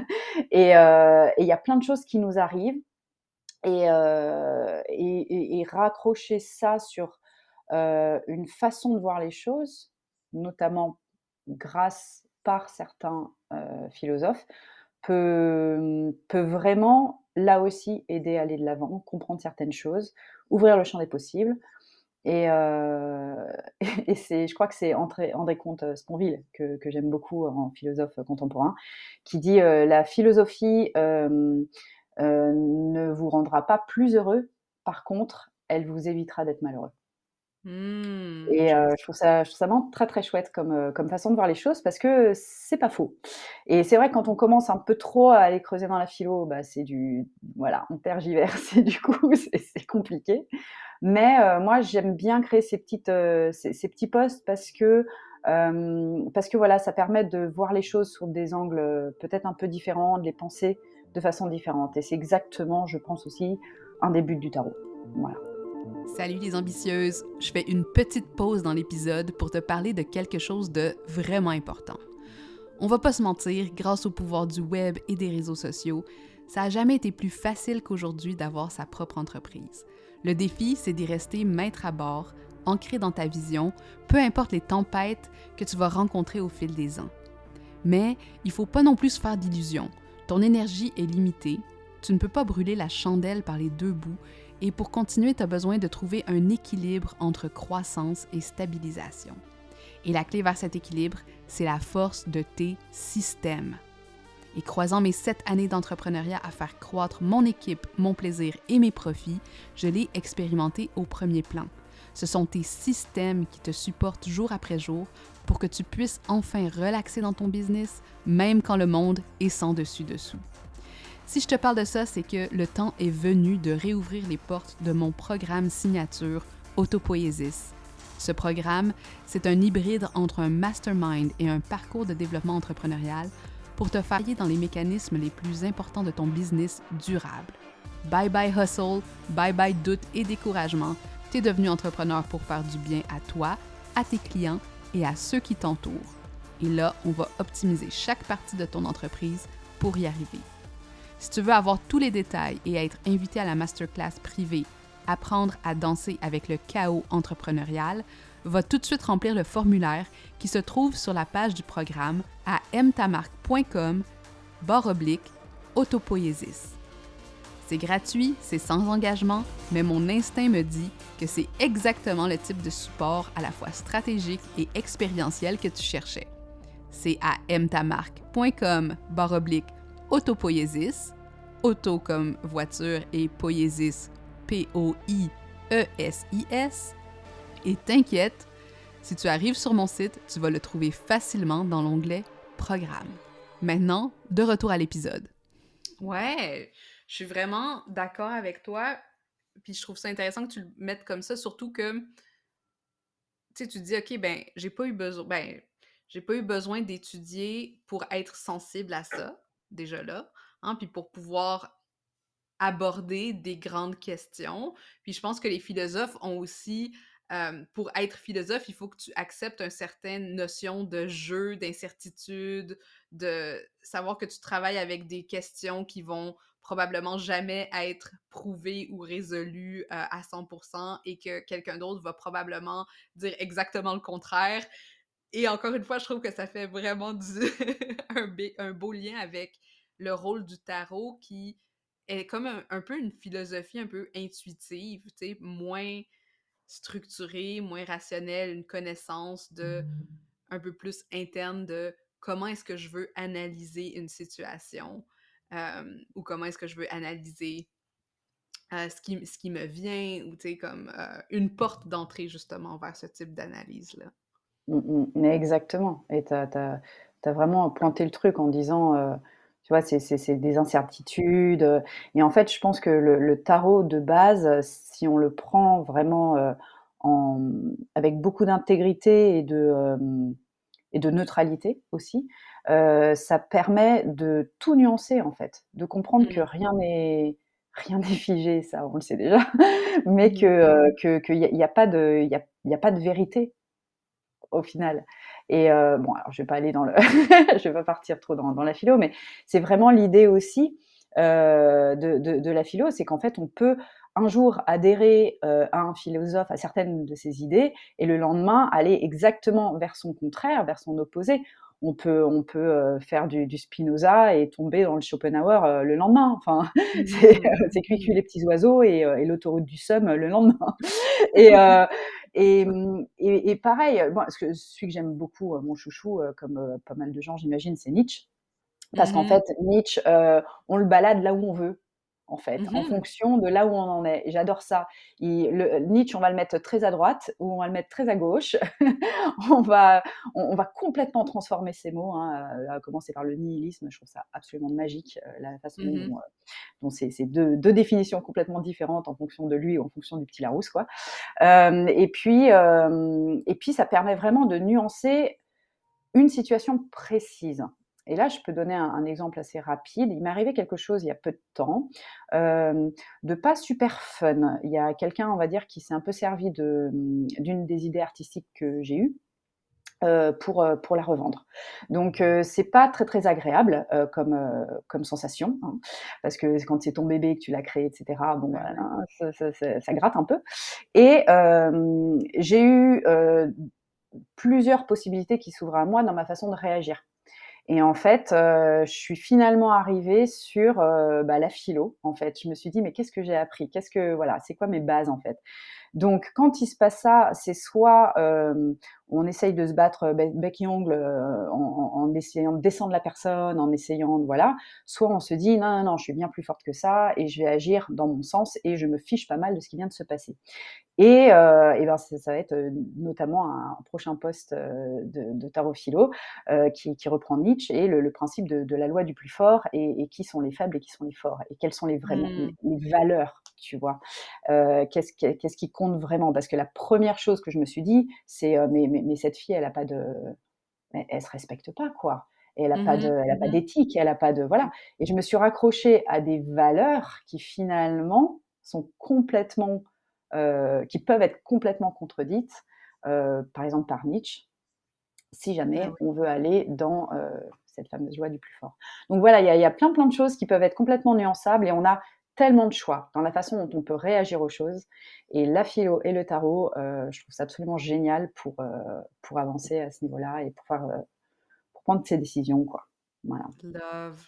et heu et il y a plein de choses qui nous arrivent et heu et et et raccrocher ça sur, heu, une façon de voir les choses, notamment grâce par certains, heu, philosophes, peut, mmh, peut vraiment, là aussi, aider à aller de l'avant, comprendre certaines choses, ouvrir le champ des possibles et heu et c'est je crois que c'est André André Comte Sponville que que j'aime beaucoup en philosophe contemporain, qui dit, heu: «La philosophie, hem, heu, ne vous rendra pas plus heureux. Par contre, elle vous évitera d'être malheureux. Mmh, Et j'aime heu, je ça. trouve ça je trouve ça vraiment très, très chouette comme, heu, comme façon de voir les choses parce que c'est pas faux. Et c'est vrai que quand on commence un peu trop à aller creuser dans la philo, bah, c'est du voilà, on tergiverse et du coup, c'est c'est compliqué. Mais heu, moi, j'aime bien créer ces petites, heu, ces ces petits posts parce que, hem, parce que voilà, ça permet de voir les choses sous des angles, heu, peut-être un peu différents, de les penser de façon différente et c'est exactement, je pense aussi, un des buts du tarot. Voilà. Salut les ambitieuses! Je fais une petite pause dans l'épisode pour te parler de quelque chose de vraiment important. On va pas se mentir, grâce au pouvoir du web et des réseaux sociaux, ça a jamais été plus facile qu'aujourd'hui d'avoir sa propre entreprise. Le défi, c'est d'y rester maître à bord, ancré dans ta vision, peu importe les tempêtes que tu vas rencontrer au fil des ans. Mais il faut pas non plus se faire d'illusions. Ton énergie est limitée, tu ne peux pas brûler la chandelle par les deux bouts, et pour continuer, tu as besoin de trouver un équilibre entre croissance et stabilisation. Et la clé vers cet équilibre, c'est la force de tes systèmes. Et croisant mes sept années d'entrepreneuriat à faire croître mon équipe, mon plaisir et mes profits, je l'ai expérimenté au premier plan. Ce sont tes systèmes qui te supportent jour après jour pour que tu puisses enfin relaxer dans ton business, même quand le monde est sans dessus-dessous. Si je te parle de ça, c'est que le temps est venu de réouvrir les portes de mon programme signature Autopoiesis. Ce programme, c'est un hybride entre un mastermind et un parcours de développement entrepreneurial pour te faire dans les mécanismes les plus importants de ton business durable. Bye bye hustle, bye bye doute et découragement. Tu es devenu entrepreneur pour faire du bien à toi, à tes clients et à ceux qui t'entourent. Et là, on va optimiser chaque partie de ton entreprise pour y arriver. Si tu veux avoir tous les détails et être invité à la masterclass privée Apprendre à danser avec le chaos entrepreneurial, va tout de suite remplir le formulaire qui se trouve sur la page du programme à mtamarque.com barre oblique autopoiesis. C'est gratuit, c'est sans engagement, mais mon instinct me dit que c'est exactement le type de support à la fois stratégique et expérientiel que tu cherchais. C'est à mtamarque.com barre oblique autopoiesis, auto comme voiture et poiesis P O I E S I S. Et t'inquiète, si tu arrives sur mon site, tu vas le trouver facilement dans l'onglet Programme. Maintenant, de retour à l'épisode. Ouais, je suis vraiment d'accord avec toi. Puis je trouve ça intéressant que tu le mettes comme ça, surtout que tu sais, tu te dis, OK, ben, j'ai pas eu besoin, ben, j'ai pas eu besoin d'étudier pour être sensible à ça, déjà là, hein, puis pour pouvoir aborder des grandes questions. Puis je pense que les philosophes ont aussi, euh, pour être philosophe, il faut que tu acceptes une certaine notion de jeu, d'incertitude, de savoir que tu travailles avec des questions qui vont probablement jamais être prouvées ou résolues euh, à cent pour cent et que quelqu'un d'autre va probablement dire exactement le contraire. Et encore une fois, je trouve que ça fait vraiment du un, un beau lien avec le rôle du tarot qui est comme un, un peu une philosophie un peu intuitive, tu sais, moins structurée, moins rationnelle, une connaissance de un peu plus interne de comment est-ce que je veux analyser une situation euh, ou comment est-ce que je veux analyser euh, ce, qui, ce qui me vient ou tu sais, comme euh, une porte d'entrée justement vers ce type d'analyse-là. Mmh mh. Mais exactement et tu as tu as tu as vraiment pointé le truc en disant, heu, tu vois, c'est c'est c'est des incertitudes, heu et en fait, je pense que le le tarot de base, si on le prend vraiment, heu, en mmh, avec beaucoup d'intégrité et de, hem et de neutralité aussi, heu, ça permet de tout nuancer, en fait. De comprendre que Mm. rien n'est rien n'est figé, ça, on le sait déjà, mais que, Mhm. heu, que qu'il y a il y a pas de il y a il y a pas de vérité au final. Et heu, bon, alors je vais pas aller dans le je vais pas partir trop dans dans la philo, mais c'est vraiment l'idée aussi, heu, de de de la philo, c'est qu'en fait, on peut un jour adhérer, heu, à un philosophe, à certaines de ses idées et le lendemain aller exactement vers son contraire, vers son opposé. On peut on peut, heu, faire du du Spinoza et tomber dans le Schopenhauer, heu, le lendemain. Enfin, c'est, Mhm. heu, c'est Cuicui les petits oiseaux et heu et l'autoroute du Somme, le lendemain. Et heu et mmh et et pareil, moi, parce que celui que j'aime beaucoup, heu, mon chouchou, heu, comme, heu, pas mal de gens, j'imagine, c'est Nietzsche. Parce qu'en Mhm. fait, Nietzsche, heu, on le balade là où on veut. en fait, en Mmh. fonction de là où on en est. Et j'adore ça. Il le Nietzsche, on va le mettre très à droite ou on va le mettre très à gauche. On va on on va complètement transformer ces mots, hein, heu, à commencer par le nihilisme. Je trouve ça absolument magique, heu, la façon Mmh. dont, heu, dont c'est c'est deux deux définitions complètement différentes en fonction de lui ou en fonction du petit Larousse, quoi. Hem et puis, hem et puis ça permet vraiment de nuancer une situation précise. Et là, je peux donner un, un exemple assez rapide. Il m'est arrivé quelque chose il y a peu de temps, euh, de pas super fun. Il y a quelqu'un, on va dire, qui s'est un peu servi de, d'une des idées artistiques que j'ai eues. Euh, pour, euh, pour la revendre. Donc euh, c'est pas très très agréable euh, comme, euh, comme sensation, hein, parce que quand c'est ton bébé que tu l'as créé, et cetera, bon, Ben voilà, oui. ça, ça, ça, ça gratte un peu. Et euh, j'ai eu euh, plusieurs possibilités qui s'ouvrent à moi dans ma façon de réagir. Et en fait, heu, je suis finalement arrivée sur, heu, bah, la philo, en fait. Je me suis dit: «Mais qu'est-ce que j'ai appris? Qu'est-ce que voilà, c'est quoi mes bases, en fait?» Donc quand il se passe ça, c'est soit, hem, on essaye de se battre, bec bec et ongles, heu, en en en essayant de descendre la personne, en essayant de voilà, soit on se dit: «Non, non, non, je suis bien plus forte que ça et je vais agir dans mon sens et je me fiche pas mal de ce qui vient de se passer». Et, euh, et ben ça, ça va être euh, notamment un prochain post euh, de, de Tarot Philo euh, qui, qui reprend Nietzsche et le, le principe de, de la loi du plus fort et, et qui sont les faibles et qui sont les forts et quelles sont les, vraiment, les, Mmh. les valeurs, tu vois. Euh, qu'est-ce, qui, qu'est-ce qui compte vraiment? Parce que la première chose que je me suis dit, c'est euh, mais, mais, mais cette fille, elle a pas de, elle, elle se respecte pas, quoi. Et elle a pas de, Mmh. elle a pas Mmh. d'éthique, elle a pas de voilà. Et je me suis raccrochée à des valeurs qui finalement sont complètement, euh, qui peuvent être complètement contredites, euh, par exemple par Nietzsche, si Ben jamais oui. on veut aller dans euh, cette fameuse loi du plus fort. Donc voilà, il y a, il y a plein plein de choses qui peuvent être complètement nuançables et on a tellement de choix dans la façon dont on peut réagir aux choses. Et la philo et le tarot, euh, je trouve ça absolument génial pour, euh, pour avancer à ce niveau-là et pour faire euh, pour prendre ses décisions, quoi. Voilà. Love,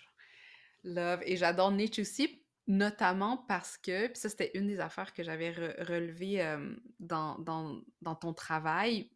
love. Et j'adore Nietzsche aussi, notamment parce que, puis ça, c'était une des affaires que j'avais re- relevées euh, dans, dans, dans ton travail.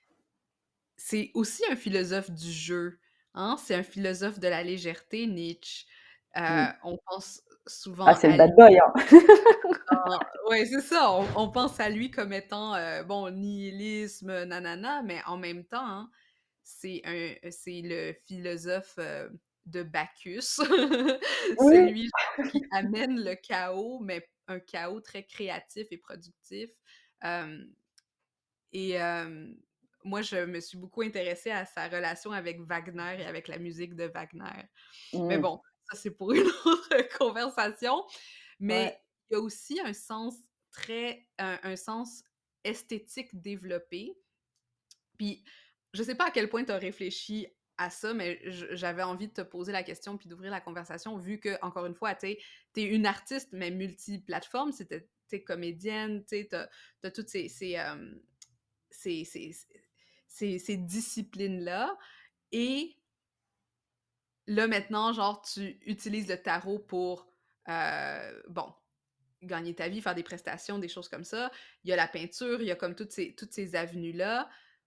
C'est aussi un philosophe du jeu, hein? C'est un philosophe de la légèreté, Nietzsche. Euh, Mm. on pense Ah, souvent c'est le à lui. bad boy, hein. Ouais, c'est ça. On, on pense à lui comme étant, euh, bon, nihilisme, nanana, mais en même temps, hein, c'est un, c'est le philosophe euh, de Bacchus. Oui. Celui qui amène le chaos, mais un chaos très créatif et productif. Euh, et euh, moi, je me suis beaucoup intéressée à sa relation avec Wagner et avec la musique de Wagner. Mais Mm. bon, ça, c'est pour une autre conversation. Ouais. Mais il y a aussi un sens très, un, un sens esthétique développé. Puis, je sais pas à quel point tu as réfléchi à ça, mais j- j'avais envie de te poser la question puis d'ouvrir la conversation, vu que, encore une fois, tu es une artiste, mais multiplateforme, tu es comédienne, tu as toutes ces, ces, euh, ces, ces, ces, ces disciplines-là. Et là, maintenant, genre, tu utilises le tarot pour, euh, bon, gagner ta vie, faire des prestations, des choses comme ça. Il y a la peinture, il y a comme toutes ces, toutes ces avenues-là.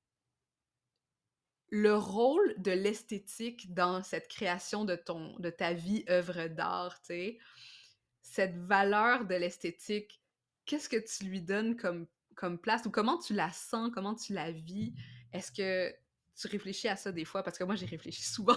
Le rôle de l'esthétique dans cette création de ton, de ta vie œuvre d'art, tu sais, cette valeur de l'esthétique, qu'est-ce que tu lui donnes comme, comme place ou comment tu la sens, comment tu la vis? Est-ce que tu réfléchis à ça des fois? Parce que moi, j'ai réfléchi souvent.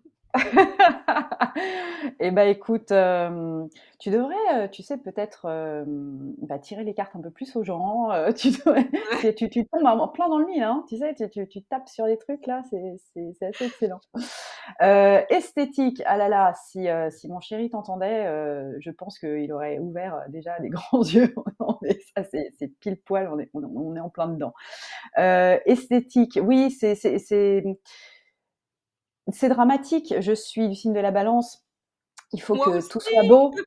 Eh ben, écoute, hem, tu devrais, heu, tu sais, peut-être, hem, bah, tirer les cartes un peu plus aux gens, heu, tu devrais tu tu tu tombes en plein dans le mille, hein, tu sais, tu tu tu tapes sur les trucs là, c'est c'est c'est assez excellent. Heu, esthétique, ah là là, si, heu, si mon chéri t'entendait, heu, je pense qu'il aurait ouvert, heu, déjà des grands yeux. Non, mais ça, c'est c'est pile poil, on est on on est en plein dedans. Heu, esthétique, oui, c'est c'est c'est c'est dramatique. Je suis du signe de la Balance. Il faut Moi que tout soit aussi! beau.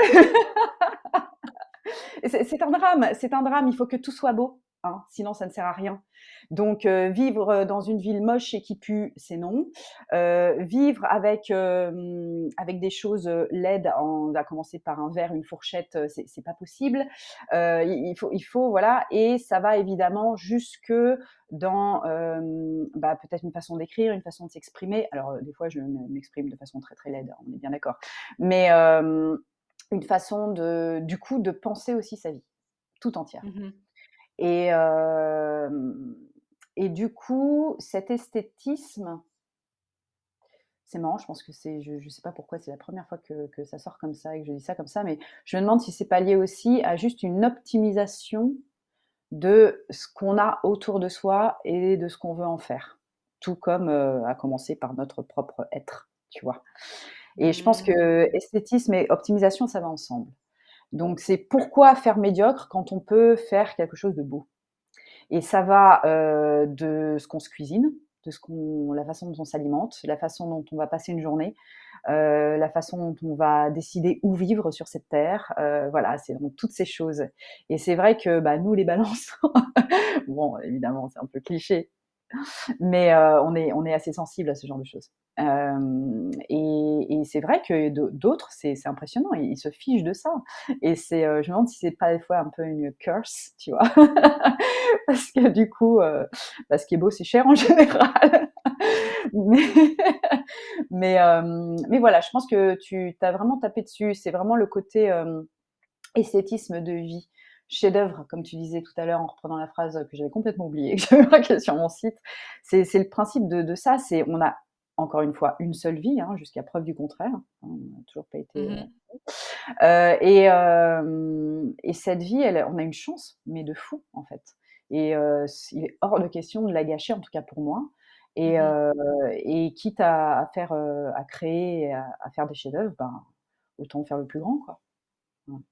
C'est c'est un drame, c'est un drame. Il faut que tout soit beau, hein, sinon ça ne sert à rien. Donc euh, vivre dans une ville moche et qui pue, c'est non. Euh, vivre avec euh, avec des choses laides, en, à commencer par un verre, une fourchette, c'est c'est pas possible. Euh, il faut il faut voilà, et ça va évidemment jusque dans euh, bah, peut-être une façon d'écrire, une façon de s'exprimer. Alors euh, des fois je m'exprime de façon très très laide, on est bien d'accord. Mais euh, une façon de du coup, de penser aussi sa vie, tout entière. Mmh mh. Et hem et du coup, cet esthétisme c'est marrant, je pense que c'est je je sais pas pourquoi c'est la première fois que que ça sort comme ça et que je dis ça comme ça, mais je me demande si c'est pas lié aussi à juste une optimisation de ce qu'on a autour de soi et de ce qu'on veut en faire. Tout comme, heu, à commencer par notre propre être, tu vois? Et je pense que Mmh. esthétisme et optimisation, ça va ensemble. Donc c'est pourquoi faire médiocre quand on peut faire quelque chose de beau? Et ça va, heu, de ce qu'on se cuisine, de ce qu'on la façon dont on s'alimente, la façon dont on va passer une journée, heu, la façon dont on va décider où vivre sur cette terre, heu, voilà, c'est donc toutes ces choses. Et c'est vrai que, bah, nous les balances, bon évidemment c'est un peu cliché, mais heu, on est on est assez sensibles à ce genre de choses. Hem et et c'est vrai que d'au d'autres, c'est c'est impressionnant, ils ils se fichent de ça et c'est, heu, je me demande si c'est pas des fois un peu une curse, tu vois? Parce que du coup, heu, bah, ce qui est beau, c'est cher en général. Mais mais hem, mais voilà, je pense que tu tu as vraiment tapé dessus. C'est vraiment le côté, hem, esthétisme de vie. Chef-d'œuvre, comme tu disais tout à l'heure en reprenant la phrase que j'avais complètement oubliée, que j'avais marquée sur mon site. C'est c'est le principe de de ça, c'est on a encore une fois une seule vie, hein, jusqu'à preuve du contraire. Hein, on n'a toujours pas été, Mmh heu mh. heu et hem et cette vie, elle on a une chance, mais de fou, en fait. Et heu, s il est hors de question de la gâcher, en tout cas pour moi. Et Mmh mh. heu et quitte à à faire, heu, à créer et à à faire des chefs-d'œuvre, ben, autant faire le plus grand, quoi. Mmh.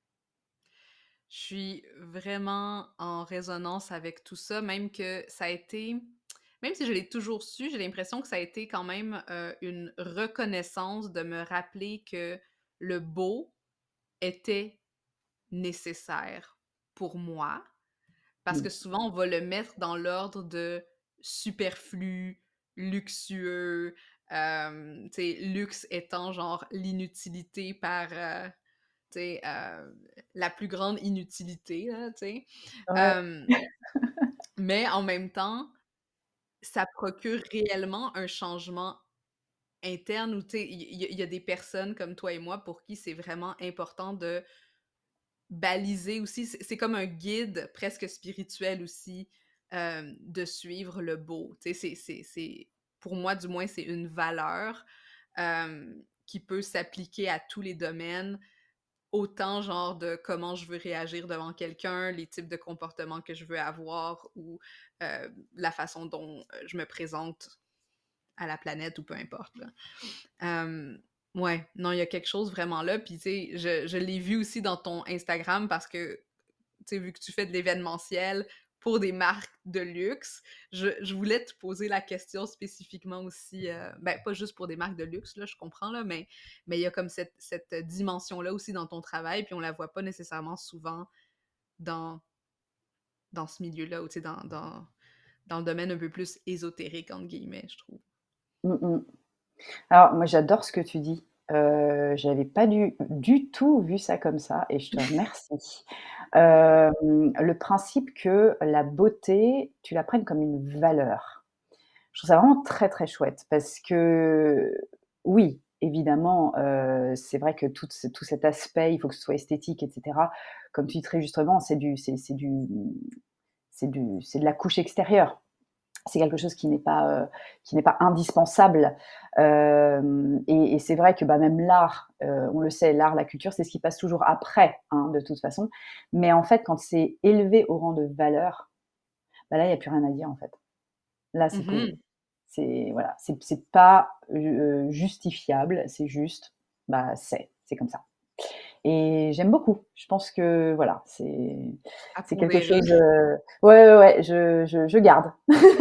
Je suis vraiment en résonance avec tout ça, même que ça a été même si je l'ai toujours su, j'ai l'impression que ça a été quand même, heu, une reconnaissance de me rappeler que le beau était nécessaire pour moi. Parce Mmh. que souvent, on va le mettre dans l'ordre de superflu, luxueux, hem, tu sais, luxe étant genre l'inutilité par, heu, tu sais, heu, la plus grande inutilité là, tu sais? Ouais. Hem, mais en même temps, ça procure réellement un changement interne où, tu sais, il y il y a des personnes comme toi et moi pour qui c'est vraiment important de baliser aussi, c'est c'est comme un guide presque spirituel aussi, hem, de suivre le beau. Tu sais, c'est c'est c'est pour moi du moins, c'est une valeur, hem, qui peut s'appliquer à tous les domaines, autant genre de comment je veux réagir devant quelqu'un, les types de comportements que je veux avoir ou, heu, la façon dont, heu, je me présente à la planète ou peu importe, là. Hem, ouais, non, il y a quelque chose vraiment là, puis tu sais, je je l'ai vu aussi dans ton Instagram parce que, tu sais, vu que tu fais de l'événementiel pour des marques de luxe, je je voulais te poser la question spécifiquement aussi, heu, ben, pas juste pour des marques de luxe, là, je comprends, là, mais mais il y a comme cette cette dimension-là aussi dans ton travail, puis on la voit pas nécessairement souvent dans dans ce milieu-là ou tu sais, dans dans dans le domaine un peu plus «ésotérique» entre guillemets, je trouve. Mmh mh. Alors moi, j'adore ce que tu dis. Heu, j'avais pas du du tout vu ça comme ça et je te remercie. Hem, le principe que la beauté, tu la prennes comme une valeur. Je trouve ça vraiment très, très chouette parce que oui, évidemment, heu, c'est vrai que toute ce tout cet aspect, il faut que ce soit esthétique et cetera. Comme tu dis très justement, c'est du c'est c'est du c'est du c'est de la couche extérieure. C'est quelque chose qui n'est pas, heu, qui n'est pas indispensable. Hem et et c'est vrai que, bah, même l'art, heu, on le sait, l'art, la culture, c'est ce qui passe toujours après, hein, de toute façon. Mais en fait, quand c'est élevé au rang de valeur, bah, là, il y a plus rien à dire, en fait. Là, c'est Mmh posé. mh. C'est voilà, c'est c'est pas, heu, justifiable, c'est juste, bah, c'est, c'est comme ça. Et j'aime beaucoup. Je pense que voilà, c'est À c'est quelque pondérer. chose, heu ouais, ouais, ouais, je je je garde.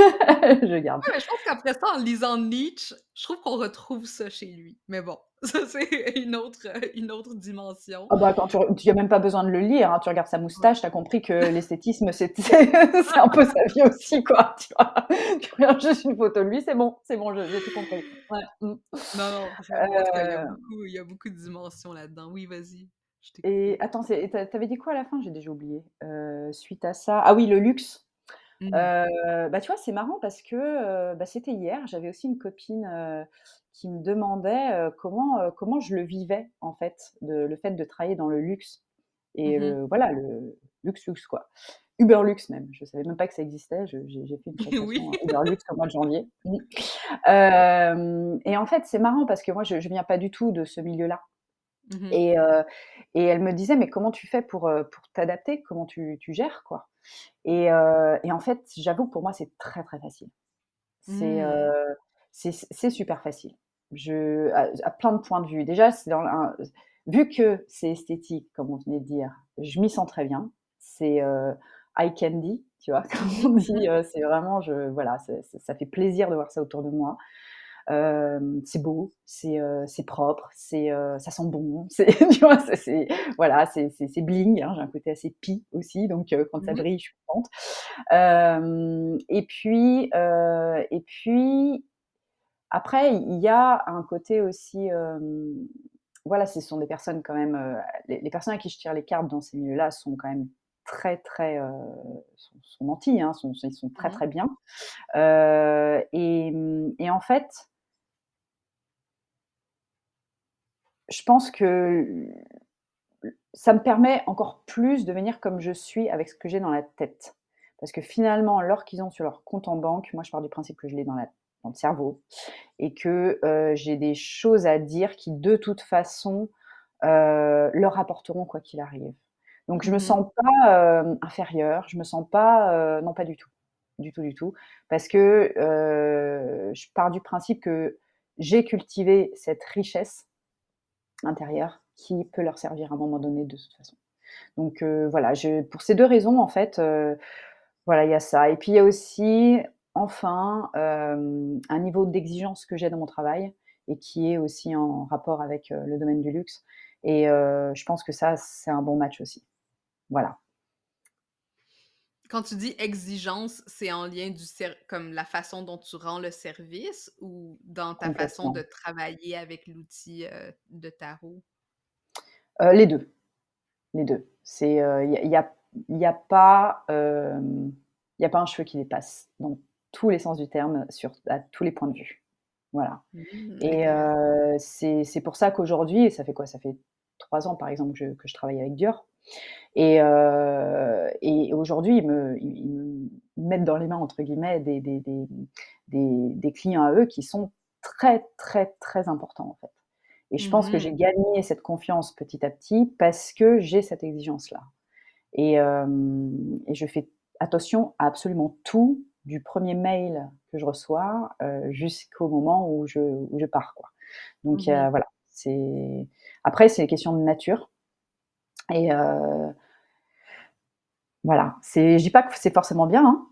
Je garde. Ouais, mais je pense qu'après ça, en lisant Nietzsche, je trouve qu'on retrouve ça chez lui. Mais bon, ça c'est une autre, heu, une autre dimension. Ah bah, quand tu re tu as même pas besoin de le lire, hein, tu regardes sa Ouais. moustache, tu as compris que l'esthétisme, c'est c'est c'est un peu sa vie aussi, quoi, tu vois? Tu regardes juste une photo de lui, c'est bon, c'est bon, je j'ai tout compris. Ouais, mmh. Non, non, vraiment, en tout cas, il y a Heu beaucoup il y a beaucoup de dimensions là-dedans. Oui, vas-y, je t'écoute. et attends, c'est tu as tu avais dit quoi à la fin? J'ai déjà oublié. Heu, suite à ça ah oui, le luxe. Mmh. Heu, bah, tu vois, c'est marrant parce que, heu, bah, c'était hier, j'avais aussi une copine, heu, qui me demandait, heu, comment, heu, comment je le vivais, en fait, de le fait de travailler dans le luxe et Mmh. heu, voilà, le luxe, luxe, quoi. Uber Luxe même, je savais même pas que ça existait, je j'ai j'ai fait une Oui. prestation, heu, Uber Luxe au mois de janvier. Mmh. Hem et en fait, c'est marrant parce que moi, je je viens pas du tout de ce milieu-là Mmh. et heu et elle me disait: «Mais comment tu fais pour, heu, pour t'adapter? Comment tu tu gères, quoi?» Et heu et en fait, j'avoue que pour moi, c'est très, très facile. C'est, Mmh. heu, c'est c'est super facile. Je à à plein de points de vue. Déjà, c'est dans un vu que c'est esthétique, comme on venait de dire, je m'y sens très bien. C'est, heu, eye candy, tu vois? Mmh Comme on mh. Mmh. dit, heu, c'est vraiment je voilà, c'est c'est ça fait plaisir de voir ça autour de moi. Hem, c'est beau, c'est, heu, c'est propre, c'est, heu, ça sent bon, c'est tu vois? C'est c'est voilà, c'est c'est c'est bling, hein, j'ai un côté assez pie aussi, donc heu, quand ça Mmh. brille, je suis contente. Hem et puis, heu et puis après, il y a un côté aussi, hem, voilà, ce sont des personnes quand même, heu, les les personnes à qui je tire les cartes dans ces milieux-là sont quand même très, très, heu, sont sont nantis, hein, sont ils sont très, Mmh. très bien. Heu et mmh et en fait, je pense que ça me permet encore plus de venir comme je suis avec ce que j'ai dans la tête. Parce que finalement, l'or qu'ils ont sur leur compte en banque, moi je pars du principe que je l'ai dans la dans le cerveau et que, heu, j'ai des choses à dire qui de toute façon, heu, leur apporteront quoi qu'il arrive. Donc je me Mmh. sens pas, hem, inférieure, je me sens pas, heu non pas du tout. Du tout, du tout. Parce que, heu, je pars du principe que j'ai cultivé cette richesse intérieure qui peut leur servir à un moment donné de toute façon. Donc heu, voilà, je pour ces deux raisons, en fait, heu, voilà, il y a ça et puis il y a aussi, enfin, hem, un niveau d'exigence que j'ai dans mon travail et qui est aussi en rapport avec, heu, le domaine du luxe et heu, je pense que ça, c'est un bon match aussi. Voilà, Quand tu dis exigence, c'est en lien du ser comme la façon dont tu rends le service ou dans ta façon de complètement. travailler avec l'outil, heu, de tarot? Heu, les deux, les deux. C'est, heu, il y a il y a il y a pas, hem, il y a pas un cheveu qui dépasse dans tous les sens du terme, sur à tous les points de vue. Voilà. Mmh, Et intéressant. heu, c'est c'est pour ça qu'aujourd'hui et ça fait quoi? Ça fait trois ans, par exemple, que je que je travaille avec Dior et heu et aujourd'hui, ils me ils ils me mettent dans les mains, entre guillemets, des des des des des clients à eux qui sont très, très, très importants, en fait. Et je pense que j'ai Mmh. gagné cette confiance petit à petit parce que j'ai cette exigence-là et hem et je fais attention à absolument tout, du premier mail que je reçois, heu, jusqu'au moment où je où je pars, quoi. Donc Mmh. heu, voilà, c'est après c'est une question de nature et heu, voilà, c'est je dis pas que c'est forcément bien, hein.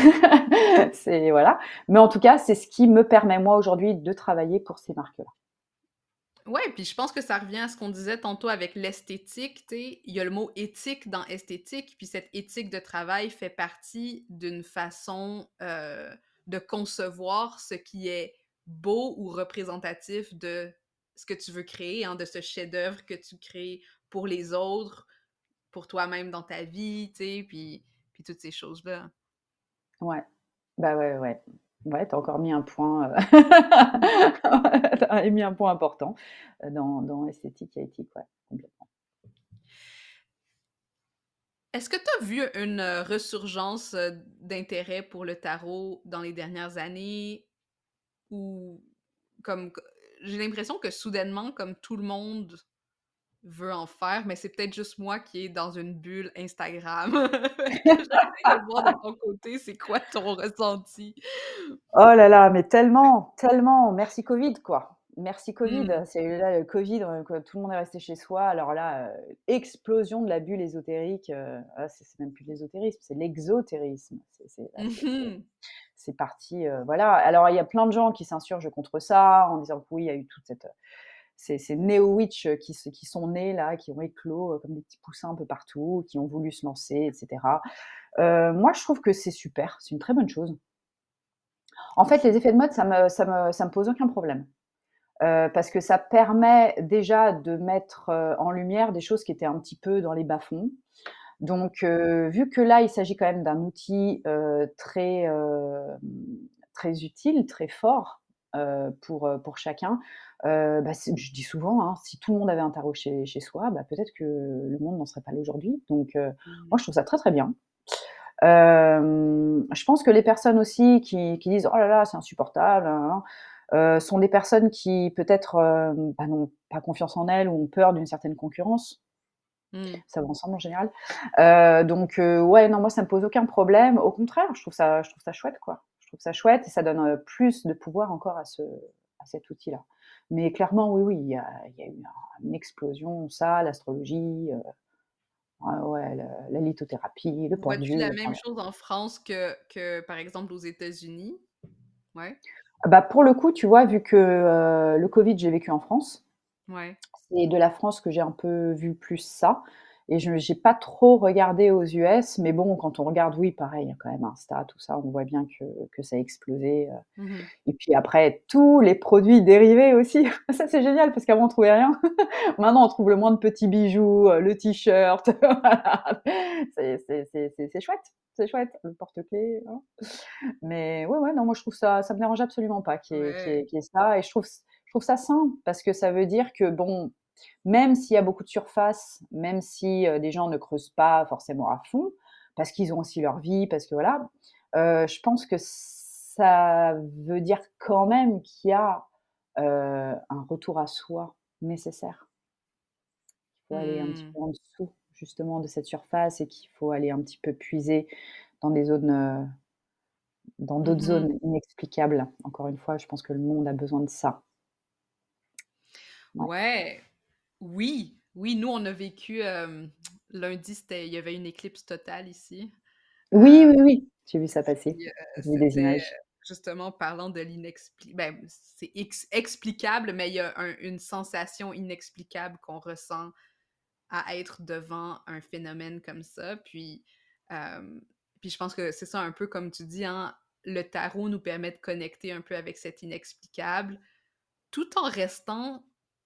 C'est voilà, mais en tout cas, c'est ce qui me permet moi aujourd'hui de travailler pour ces marques-là. Ouais, puis je pense que ça revient à ce qu'on disait tantôt avec l'esthétique, tu sais, il y a le mot éthique dans esthétique, puis cette éthique de travail fait partie d'une façon, heu, de concevoir ce qui est beau ou représentatif de ce que tu veux créer, hein, de ce chef-d'œuvre que tu crées pour les autres, pour toi-même dans ta vie, tu sais, puis puis toutes ces choses-là. Ouais, bah, ouais, ouais. Ouais, tu as encore mis un point, heu, tu as mis un point important, heu, dans dans esthétique et éthique, ouais, complètement. Est-ce que tu as vu une, heu, resurgence, heu, d'intérêt pour le tarot dans les dernières années? Ou comme q j'ai l'impression que soudainement, comme tout le monde veut en faire, mais c'est peut-être juste moi qui est dans une bulle Instagram. Fait que j'essaie de voir de ton côté, c'est quoi ton ressenti? Oh là là, mais tellement, tellement, merci covid, quoi. Merci Mmh. covid, c'est là, le covid, heu, que tout le monde est resté chez soi, alors là, heu, explosion de la bulle ésotérique, heu, ah, c'est c'est même plus de l'ésotérisme, c'est l'exotérisme. C'est c'est là, Mmh c'est c'est mh. c'est parti, heu, voilà. Alors il y a plein de gens qui s'insurgent contre ça, en disant que oui, il y a eu toute cette, ces ces néo-witch qui se qui sont nés là, qui ont éclos, heu, comme des petits poussins un peu partout, qui ont voulu se lancer et cetera. Heu, moi je trouve que c'est super, c'est une très bonne chose. En fait, les effets de mode, ça me ça me ça me pose aucun problème. Heu, parce que ça permet déjà de mettre, heu, en lumière des choses qui étaient un petit peu dans les bas-fonds. Donc, heu, vu que là, il s'agit quand même d'un outil, heu, très, hem, très utile, très fort, heu, pour, heu, pour chacun, heu, bah, c'est je dis souvent, hein, si tout le monde avait un tarot chez chez soi, bah, peut-être que le monde n'en serait pas là aujourd'hui. Donc, heu, moi, Mmh. je trouve ça très, très bien. Hem, je pense que les personnes aussi qui qui disent: «Oh là là, c'est insupportable, nin nin heu, sont des personnes qui peut-être, hem, bah, n'ont pas confiance en elles ou ont peur d'une certaine concurrence. Mmh. Ça va ensemble en général. Heu, donc heu, ouais, non, moi ça me pose aucun problème. Au contraire, je trouve ça je trouve ça chouette, quoi. Je trouve ça chouette et ça donne, heu, plus de pouvoir encore à ce à cet outil-là. Mais clairement, oui, oui, il y a il y a eu un une explosion, ça, l'astrologie, heu, ouais, ouais, le la lithothérapie, le Vois-tu pendu, la enfin même chose en France que que, par exemple, aux États-Unis? Ouais? bah, pour le coup, tu vois, vu que, heu, le covid, j'ai vécu en France, Ouais. c'est de la France que j'ai un peu vu plus ça et je j'ai pas trop regardé aux U S, mais bon, quand on regarde, oui, pareil, il y a quand même Insta, tout ça, on voit bien que que ça a explosé, heu Mmh mh. et puis après tous les produits dérivés aussi. Ça, c'est génial parce qu'avant on trouvait rien. Maintenant, on trouve le moins de petits bijoux, heu, le t-shirt, voilà. C'est c'est c'est c'est c'est chouette, c'est chouette, le porte-clés, hein. Mais ouais, ouais, non, moi je trouve ça ça me dérange absolument pas qu'il y ait qu'il y Ouais. ait qu'il y ait ça et je trouve ç je trouve ça sain parce que ça veut dire que bon, même s'il y a beaucoup de surface, même si, heu, des gens ne creusent pas forcément à fond, parce qu'ils ont aussi leur vie, parce que voilà, heu, je pense que ça veut dire quand même qu'il y a, heu, un retour à soi nécessaire. Il faut aller un petit Mmh. peu en dessous justement de cette surface et qu'il faut aller un petit peu puiser dans des zones, heu, dans Mmh d'autres mh. zones inexplicables. Encore une fois, je pense que le monde a besoin de ça. Ouais. Ouais. Oui, oui, nous, on a vécu, hem, lundi, c'était il y avait une éclipse totale ici. Oui, Heu, oui, oui, j'ai vu ça passer. puis, heu, J'ai vu des c'était, heu, images. justement parlant de l'inexpli ben, c'est ex explicable, mais il y a un une sensation inexplicable qu'on ressent à être devant un phénomène comme ça. Puis, hem, puis je pense que c'est ça un peu comme tu dis, hein, le tarot nous permet de connecter un peu avec cet inexplicable, tout en restant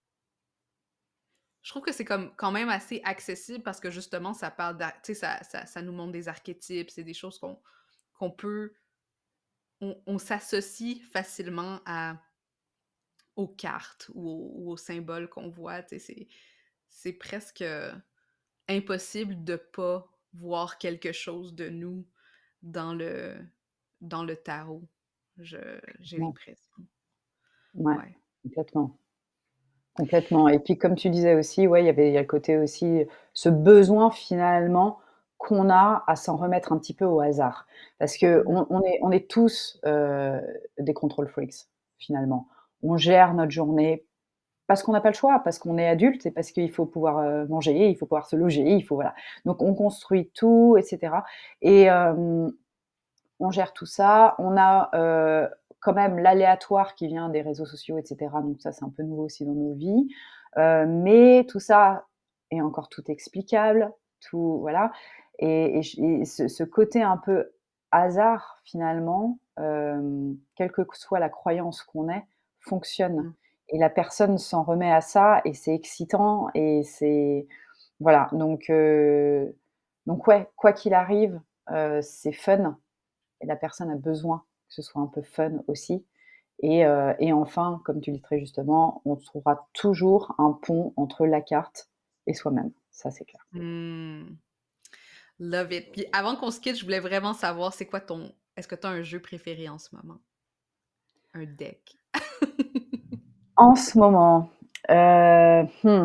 je trouve que c'est comme quand même assez accessible parce que justement ça parle d'ar tu sais, ça ça ça nous montre des archétypes, c'est des choses qu'on qu'on peut on on s'associe facilement à aux cartes ou aux ou aux symboles qu'on voit, tu sais, c'est c'est presque, heu, impossible de pas voir quelque chose de nous dans le dans le tarot, je j'ai Non, l'impression. ouais, Ouais. complètement, complètement et puis comme tu disais aussi, ouais, il y avait il y a le côté aussi, ce besoin finalement qu'on a à s'en remettre un petit peu au hasard. Parce qu'on Mmh mh. on est on est tous, heu, des control freaks finalement. On gère notre journée parce qu'on n'a pas le choix, parce qu'on est adulte et parce qu'il faut pouvoir, heu, manger, il faut pouvoir se loger, il faut voilà. Donc on construit tout et cetera et hem, on gère tout ça. On a, heu, quand même l'aléatoire qui vient des réseaux sociaux et cetera, donc ça, c'est un peu nouveau aussi dans nos vies. Heu, mais tout ça est encore tout explicable, tout voilà et et j et ce ce côté un peu hasard finalement, hem, quelle que soit la croyance qu'on ait, fonctionne Mmh. et la personne s'en remet à ça et c'est excitant et c'est voilà donc heu, donc ouais, quoi qu'il arrive, heu, c'est fun et la personne a besoin que ce soit un peu fun aussi et heu et enfin, comme tu le dis très justement, on trouvera toujours un pont entre la carte et soi-même. Ça, c'est clair. Mmh. Love it. Puis avant qu'on se quitte, je voulais vraiment savoir c'est quoi ton est-ce que tu as un jeu préféré en ce moment? Un deck? En ce moment, heu, mmh,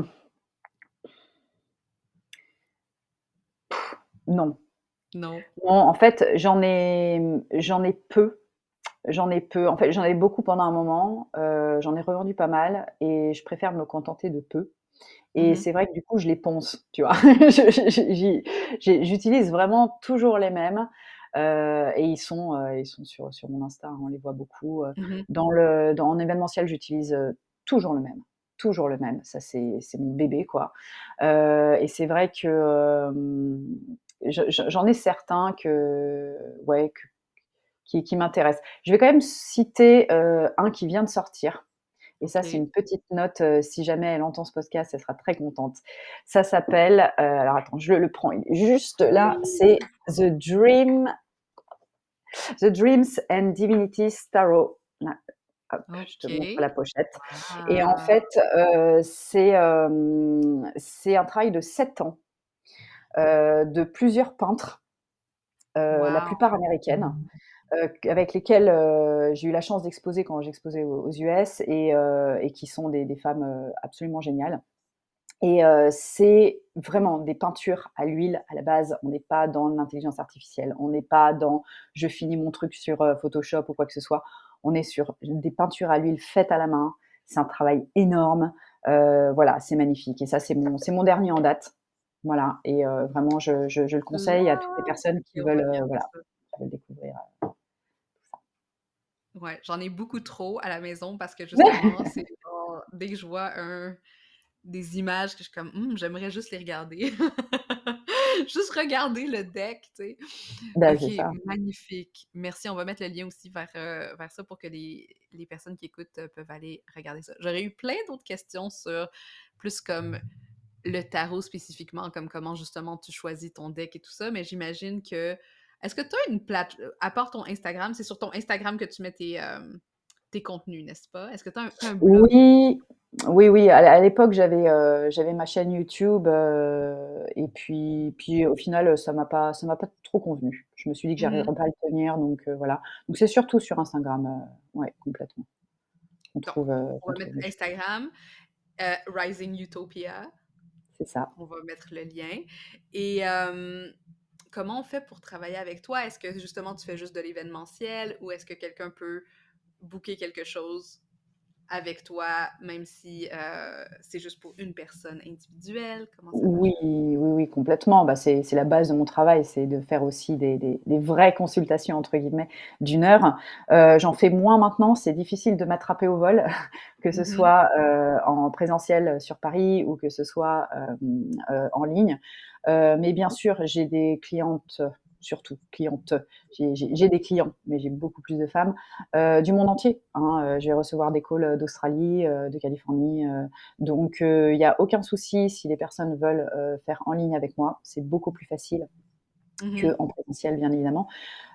non. Non. Non, en fait, j'en ai, mmh, j'en ai peu, j'en ai peu. En fait, j'en avais beaucoup pendant un moment, heu, j'en ai revendu pas mal et je préfère me contenter de peu Mmh et mh. c'est vrai que du coup, je les ponce, tu vois? Je je je j'y j'ai j'utilise vraiment toujours les mêmes, heu et ils sont, heu, ils sont sur sur mon Insta, hein, on les voit beaucoup, heu. Mmh mh. Dans le dans en événementiel, j'utilise, heu, toujours le même, toujours le même. Ça, c'est c'est mon bébé, quoi, heu et c'est vrai que, hem, je je j'en ai certains que ouais, que qui qui m'intéressent. Je vais quand même citer, heu, un qui vient de sortir, Et ça, c'est OK. une petite note, heu, si jamais elle entend ce podcast, elle sera très contente. Ça s'appelle, heu, alors attends, je le prends, il est juste là, c'est Oui! The Dream The Dreams and Divinities Tarot. Là, hop, je te montre OK. la pochette et en Waouh! fait, heu, c'est, hem, c'est un travail de sept ans, heu, de plusieurs peintres, heu, la Wow! plupart américaines, heu, q avec lesquelles, heu, j'ai eu la chance d'exposer quand j'exposais aux aux U S et heu et qui sont des des femmes, heu, absolument géniales et heu, c'est vraiment des peintures à l'huile à la base. On n'est pas dans l'intelligence artificielle, on n'est pas dans je finis mon truc sur, heu, Photoshop ou quoi que ce soit. On est sur des peintures à l'huile faites à la main. C'est un travail énorme, heu, voilà, c'est magnifique et ça, c'est mon c'est mon dernier en date. Voilà et heu, vraiment je je je le conseille à toutes les Wow! personnes qui Et on va veulent, heu, regarder voilà, ça. qui veulent découvrir, heu, tout ça. Ouais, j'en ai beaucoup trop à la maison parce que justement, c'est genre, dès que je vois un des images que je suis comme: «Mmh, j'aimerais juste les regarder». Juste regarder le deck, tu sais. Bah, OK, c'est ça. magnifique. Merci, on va mettre le lien aussi vers, heu, vers ça pour que les les personnes qui écoutent, heu, peuvent aller regarder ça. J'aurais eu plein d'autres questions sur plus comme le tarot spécifiquement, comme comment justement tu choisis ton deck et tout ça, mais j'imagine que est-ce que tu as une plate à part ton Instagram, c'est sur ton Instagram que tu mets tes, hem, tes contenus, n'est-ce pas? Est-ce que tu as un tu as un blog? Oui, oui, oui, à à l'époque, j'avais, heu, j'avais ma chaîne YouTube, heu et puis puis au final, heu, ça m'a pas ça m'a pas trop convenu. Je me suis dit que Mmh. j'arriverais pas à le tenir donc heu, voilà. Donc c'est surtout sur Instagram, heu, ouais, complètement. On Donc, trouve, heu, on qu'on va mettre trouve mes choses. Instagram, heu, Rising Utopia. C'est ça. On va mettre le lien. Et hem, comment on fait pour travailler avec toi? Est-ce que justement tu fais juste de l'événementiel ou est-ce que quelqu'un peut booker quelque chose avec toi, même si euh, c'est juste pour une personne individuelle? Comment ça Oui, marche? oui, oui, complètement. Bah, c'est c'est la base de mon travail, c'est de faire aussi des des des «vraies consultations» entre guillemets d'une heure. Heu, j'en fais moins maintenant, c'est difficile de m'attraper au vol, que ce Mhm, soit, heu, en présentiel, sur Paris ou que ce soit, hem, heu, en ligne. Heu, mais bien sûr, j'ai des clientes, surtout clientes, j'ai j'ai j'ai des clients, mais j'ai beaucoup plus de femmes, heu, du monde entier, hein, heu, je vais recevoir des calls, d'Australie, heu, de Californie, heu donc, il n'y a aucun souci si les personnes veulent, heu, faire en ligne avec moi. C'est beaucoup plus facile mhm. qu'en présentiel, bien évidemment.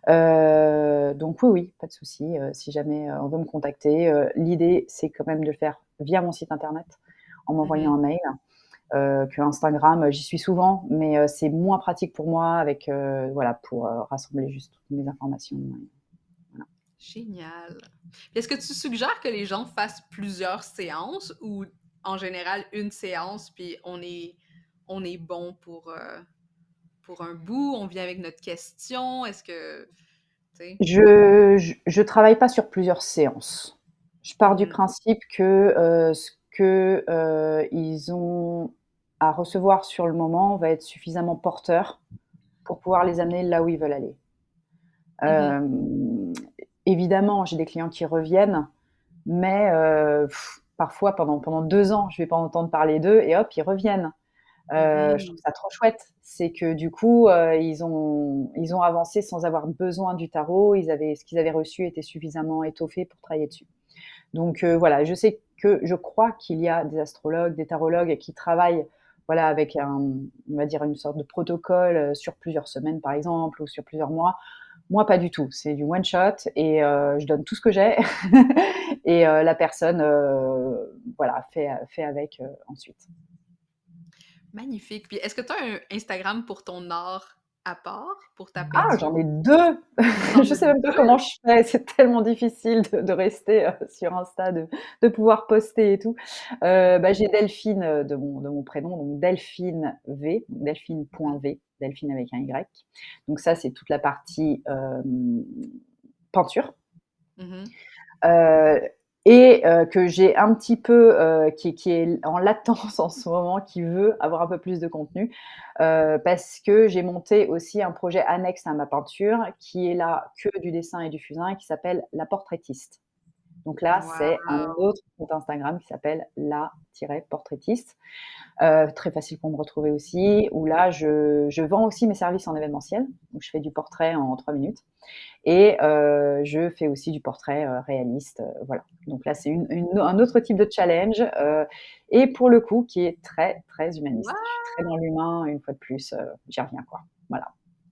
Heu, donc oui, oui, pas de souci, heu, si jamais, heu, on veut me contacter, heu, l'idée, c'est quand même de le faire via mon site internet, en m'envoyant Mhm. un mail, heu, que Instagram, j'y suis souvent, mais heu, c'est moins pratique pour moi avec, heu, voilà, pour, heu, rassembler juste toutes mes informations, voilà. Génial. Puis est-ce que tu suggères que les gens fassent plusieurs séances ou en général une séance puis on est on est bon pour euh, pour un bout, on vient avec notre question, est-ce que tu sais? Je je je travaille pas sur plusieurs séances. Je pars du Mhm. principe que, heu, ce que, heu, ils ont à recevoir sur le moment va être suffisamment porteur pour pouvoir les amener là où ils veulent aller. Mhm. Hem, évidemment, j'ai des clients qui reviennent, mais heu, parfois pendant pendant deux ans, je vais pas entendre parler d'eux et hop, ils reviennent. Heu, je trouve Mhm. ça trop chouette. C'est que du coup, heu, ils ont ils ont avancé sans avoir besoin du tarot. Ils avaient ce qu'ils avaient reçu était suffisamment étoffé pour travailler dessus. Donc heu, voilà, je sais que je crois qu'il y a des astrologues, des tarologues qui travaillent, voilà, avec un on va dire une sorte de protocole, heu, sur plusieurs semaines par exemple ou sur plusieurs mois. Moi, pas du tout. C'est du one shot et heu, je donne tout ce que j'ai et heu, la personne, heu, voilà, fait fait avec, heu, ensuite. Magnifique. Puis est-ce que tu as un Instagram pour ton art à part, pour ta Ah, peinture? j'en ai deux. T'en Je as sais même pas comment deux? je fais, c'est tellement difficile de de rester, heu, sur Insta, de de pouvoir poster et tout. Heu, bah, j'ai Delphine, heu, de mon de mon prénom, donc Delphine V, Mhm. delphine.v, Delphine avec un Y. Donc ça, c'est toute la partie, hem, peinture. Mhm. Heu et heu, que j'ai un petit peu, heu, qui qui est en latence en ce moment, qui veut avoir un peu plus de contenu, heu, parce que j'ai monté aussi un projet annexe à ma peinture, qui est là que du dessin et du fusain et qui s'appelle La Portraitiste. Donc là, c'est un Wow! autre compte Instagram qui s'appelle la-portraitiste. Euh, très facile pour me retrouver aussi, où là, je, je vends aussi mes services en événementiel, où je fais du portrait en trois minutes. Et euh, je fais aussi du portrait euh, réaliste. Euh, voilà. Donc là, c'est une, une- un autre type de challenge. Euh, et pour le coup, qui est très, très humaniste. Je suis Wow! très dans l'humain, une fois de plus. Euh, j'y reviens, quoi. Voilà.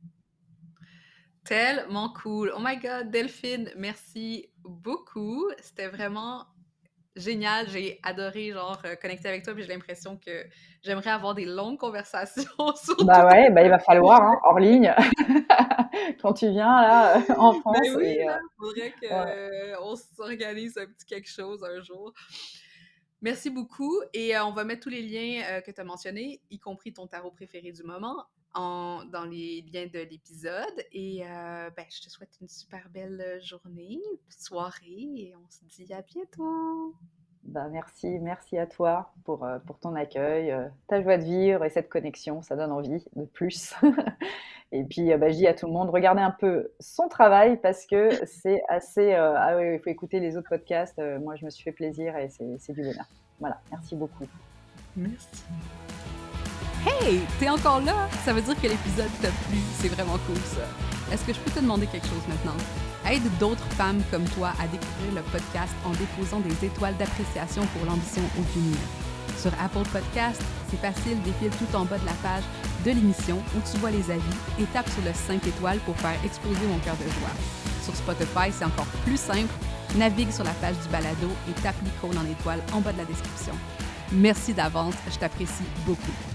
Tellement cool. Oh my God, Delphine, merci beaucoup. C'était vraiment génial. J'ai adoré, genre, euh, connecter avec toi, puis j'ai l'impression que j'aimerais avoir des longues conversations sur Bah tous ouais, bah il ces va falloir, sujets. hein, hors ligne, quand tu viens là, euh, en Ben France. oui, Et, euh, là, faudrait ouais. qu'on s'organise un petit quelque chose un jour. Merci beaucoup et euh, on va mettre tous les liens euh, que tu as mentionnés, y compris ton tarot préféré du moment, en, dans les liens de l'épisode. Et euh, ben, je te souhaite une super belle journée, soirée et on se dit à bientôt. Bah merci, merci à toi pour, euh, pour ton accueil, euh, ta joie de vivre et cette connexion, ça donne envie de plus. Et puis, euh, bah, je dis à tout le monde, regardez un peu son travail parce que c'est assez... euh, ah oui, il faut écouter les autres podcasts. Euh, moi, je me suis fait plaisir et c'est c'est du bonheur. Voilà, merci beaucoup. Merci. Hey, t'es encore là? Ça veut dire que l'épisode t'a plu. C'est vraiment cool, ça. Est-ce que je peux te demander quelque chose maintenant? Aide d'autres femmes comme toi à découvrir le podcast en déposant des étoiles d'appréciation pour l'ambition au féminin. Sur Apple Podcast, c'est facile, défile tout en bas de la page de l'émission où tu vois les avis et tape sur le cinq étoiles pour faire exploser mon cœur de joie. Sur Spotify, c'est encore plus simple. Navigue sur la page du balado et tape l'icône en étoile en bas de la description. Merci d'avance, je t'apprécie beaucoup.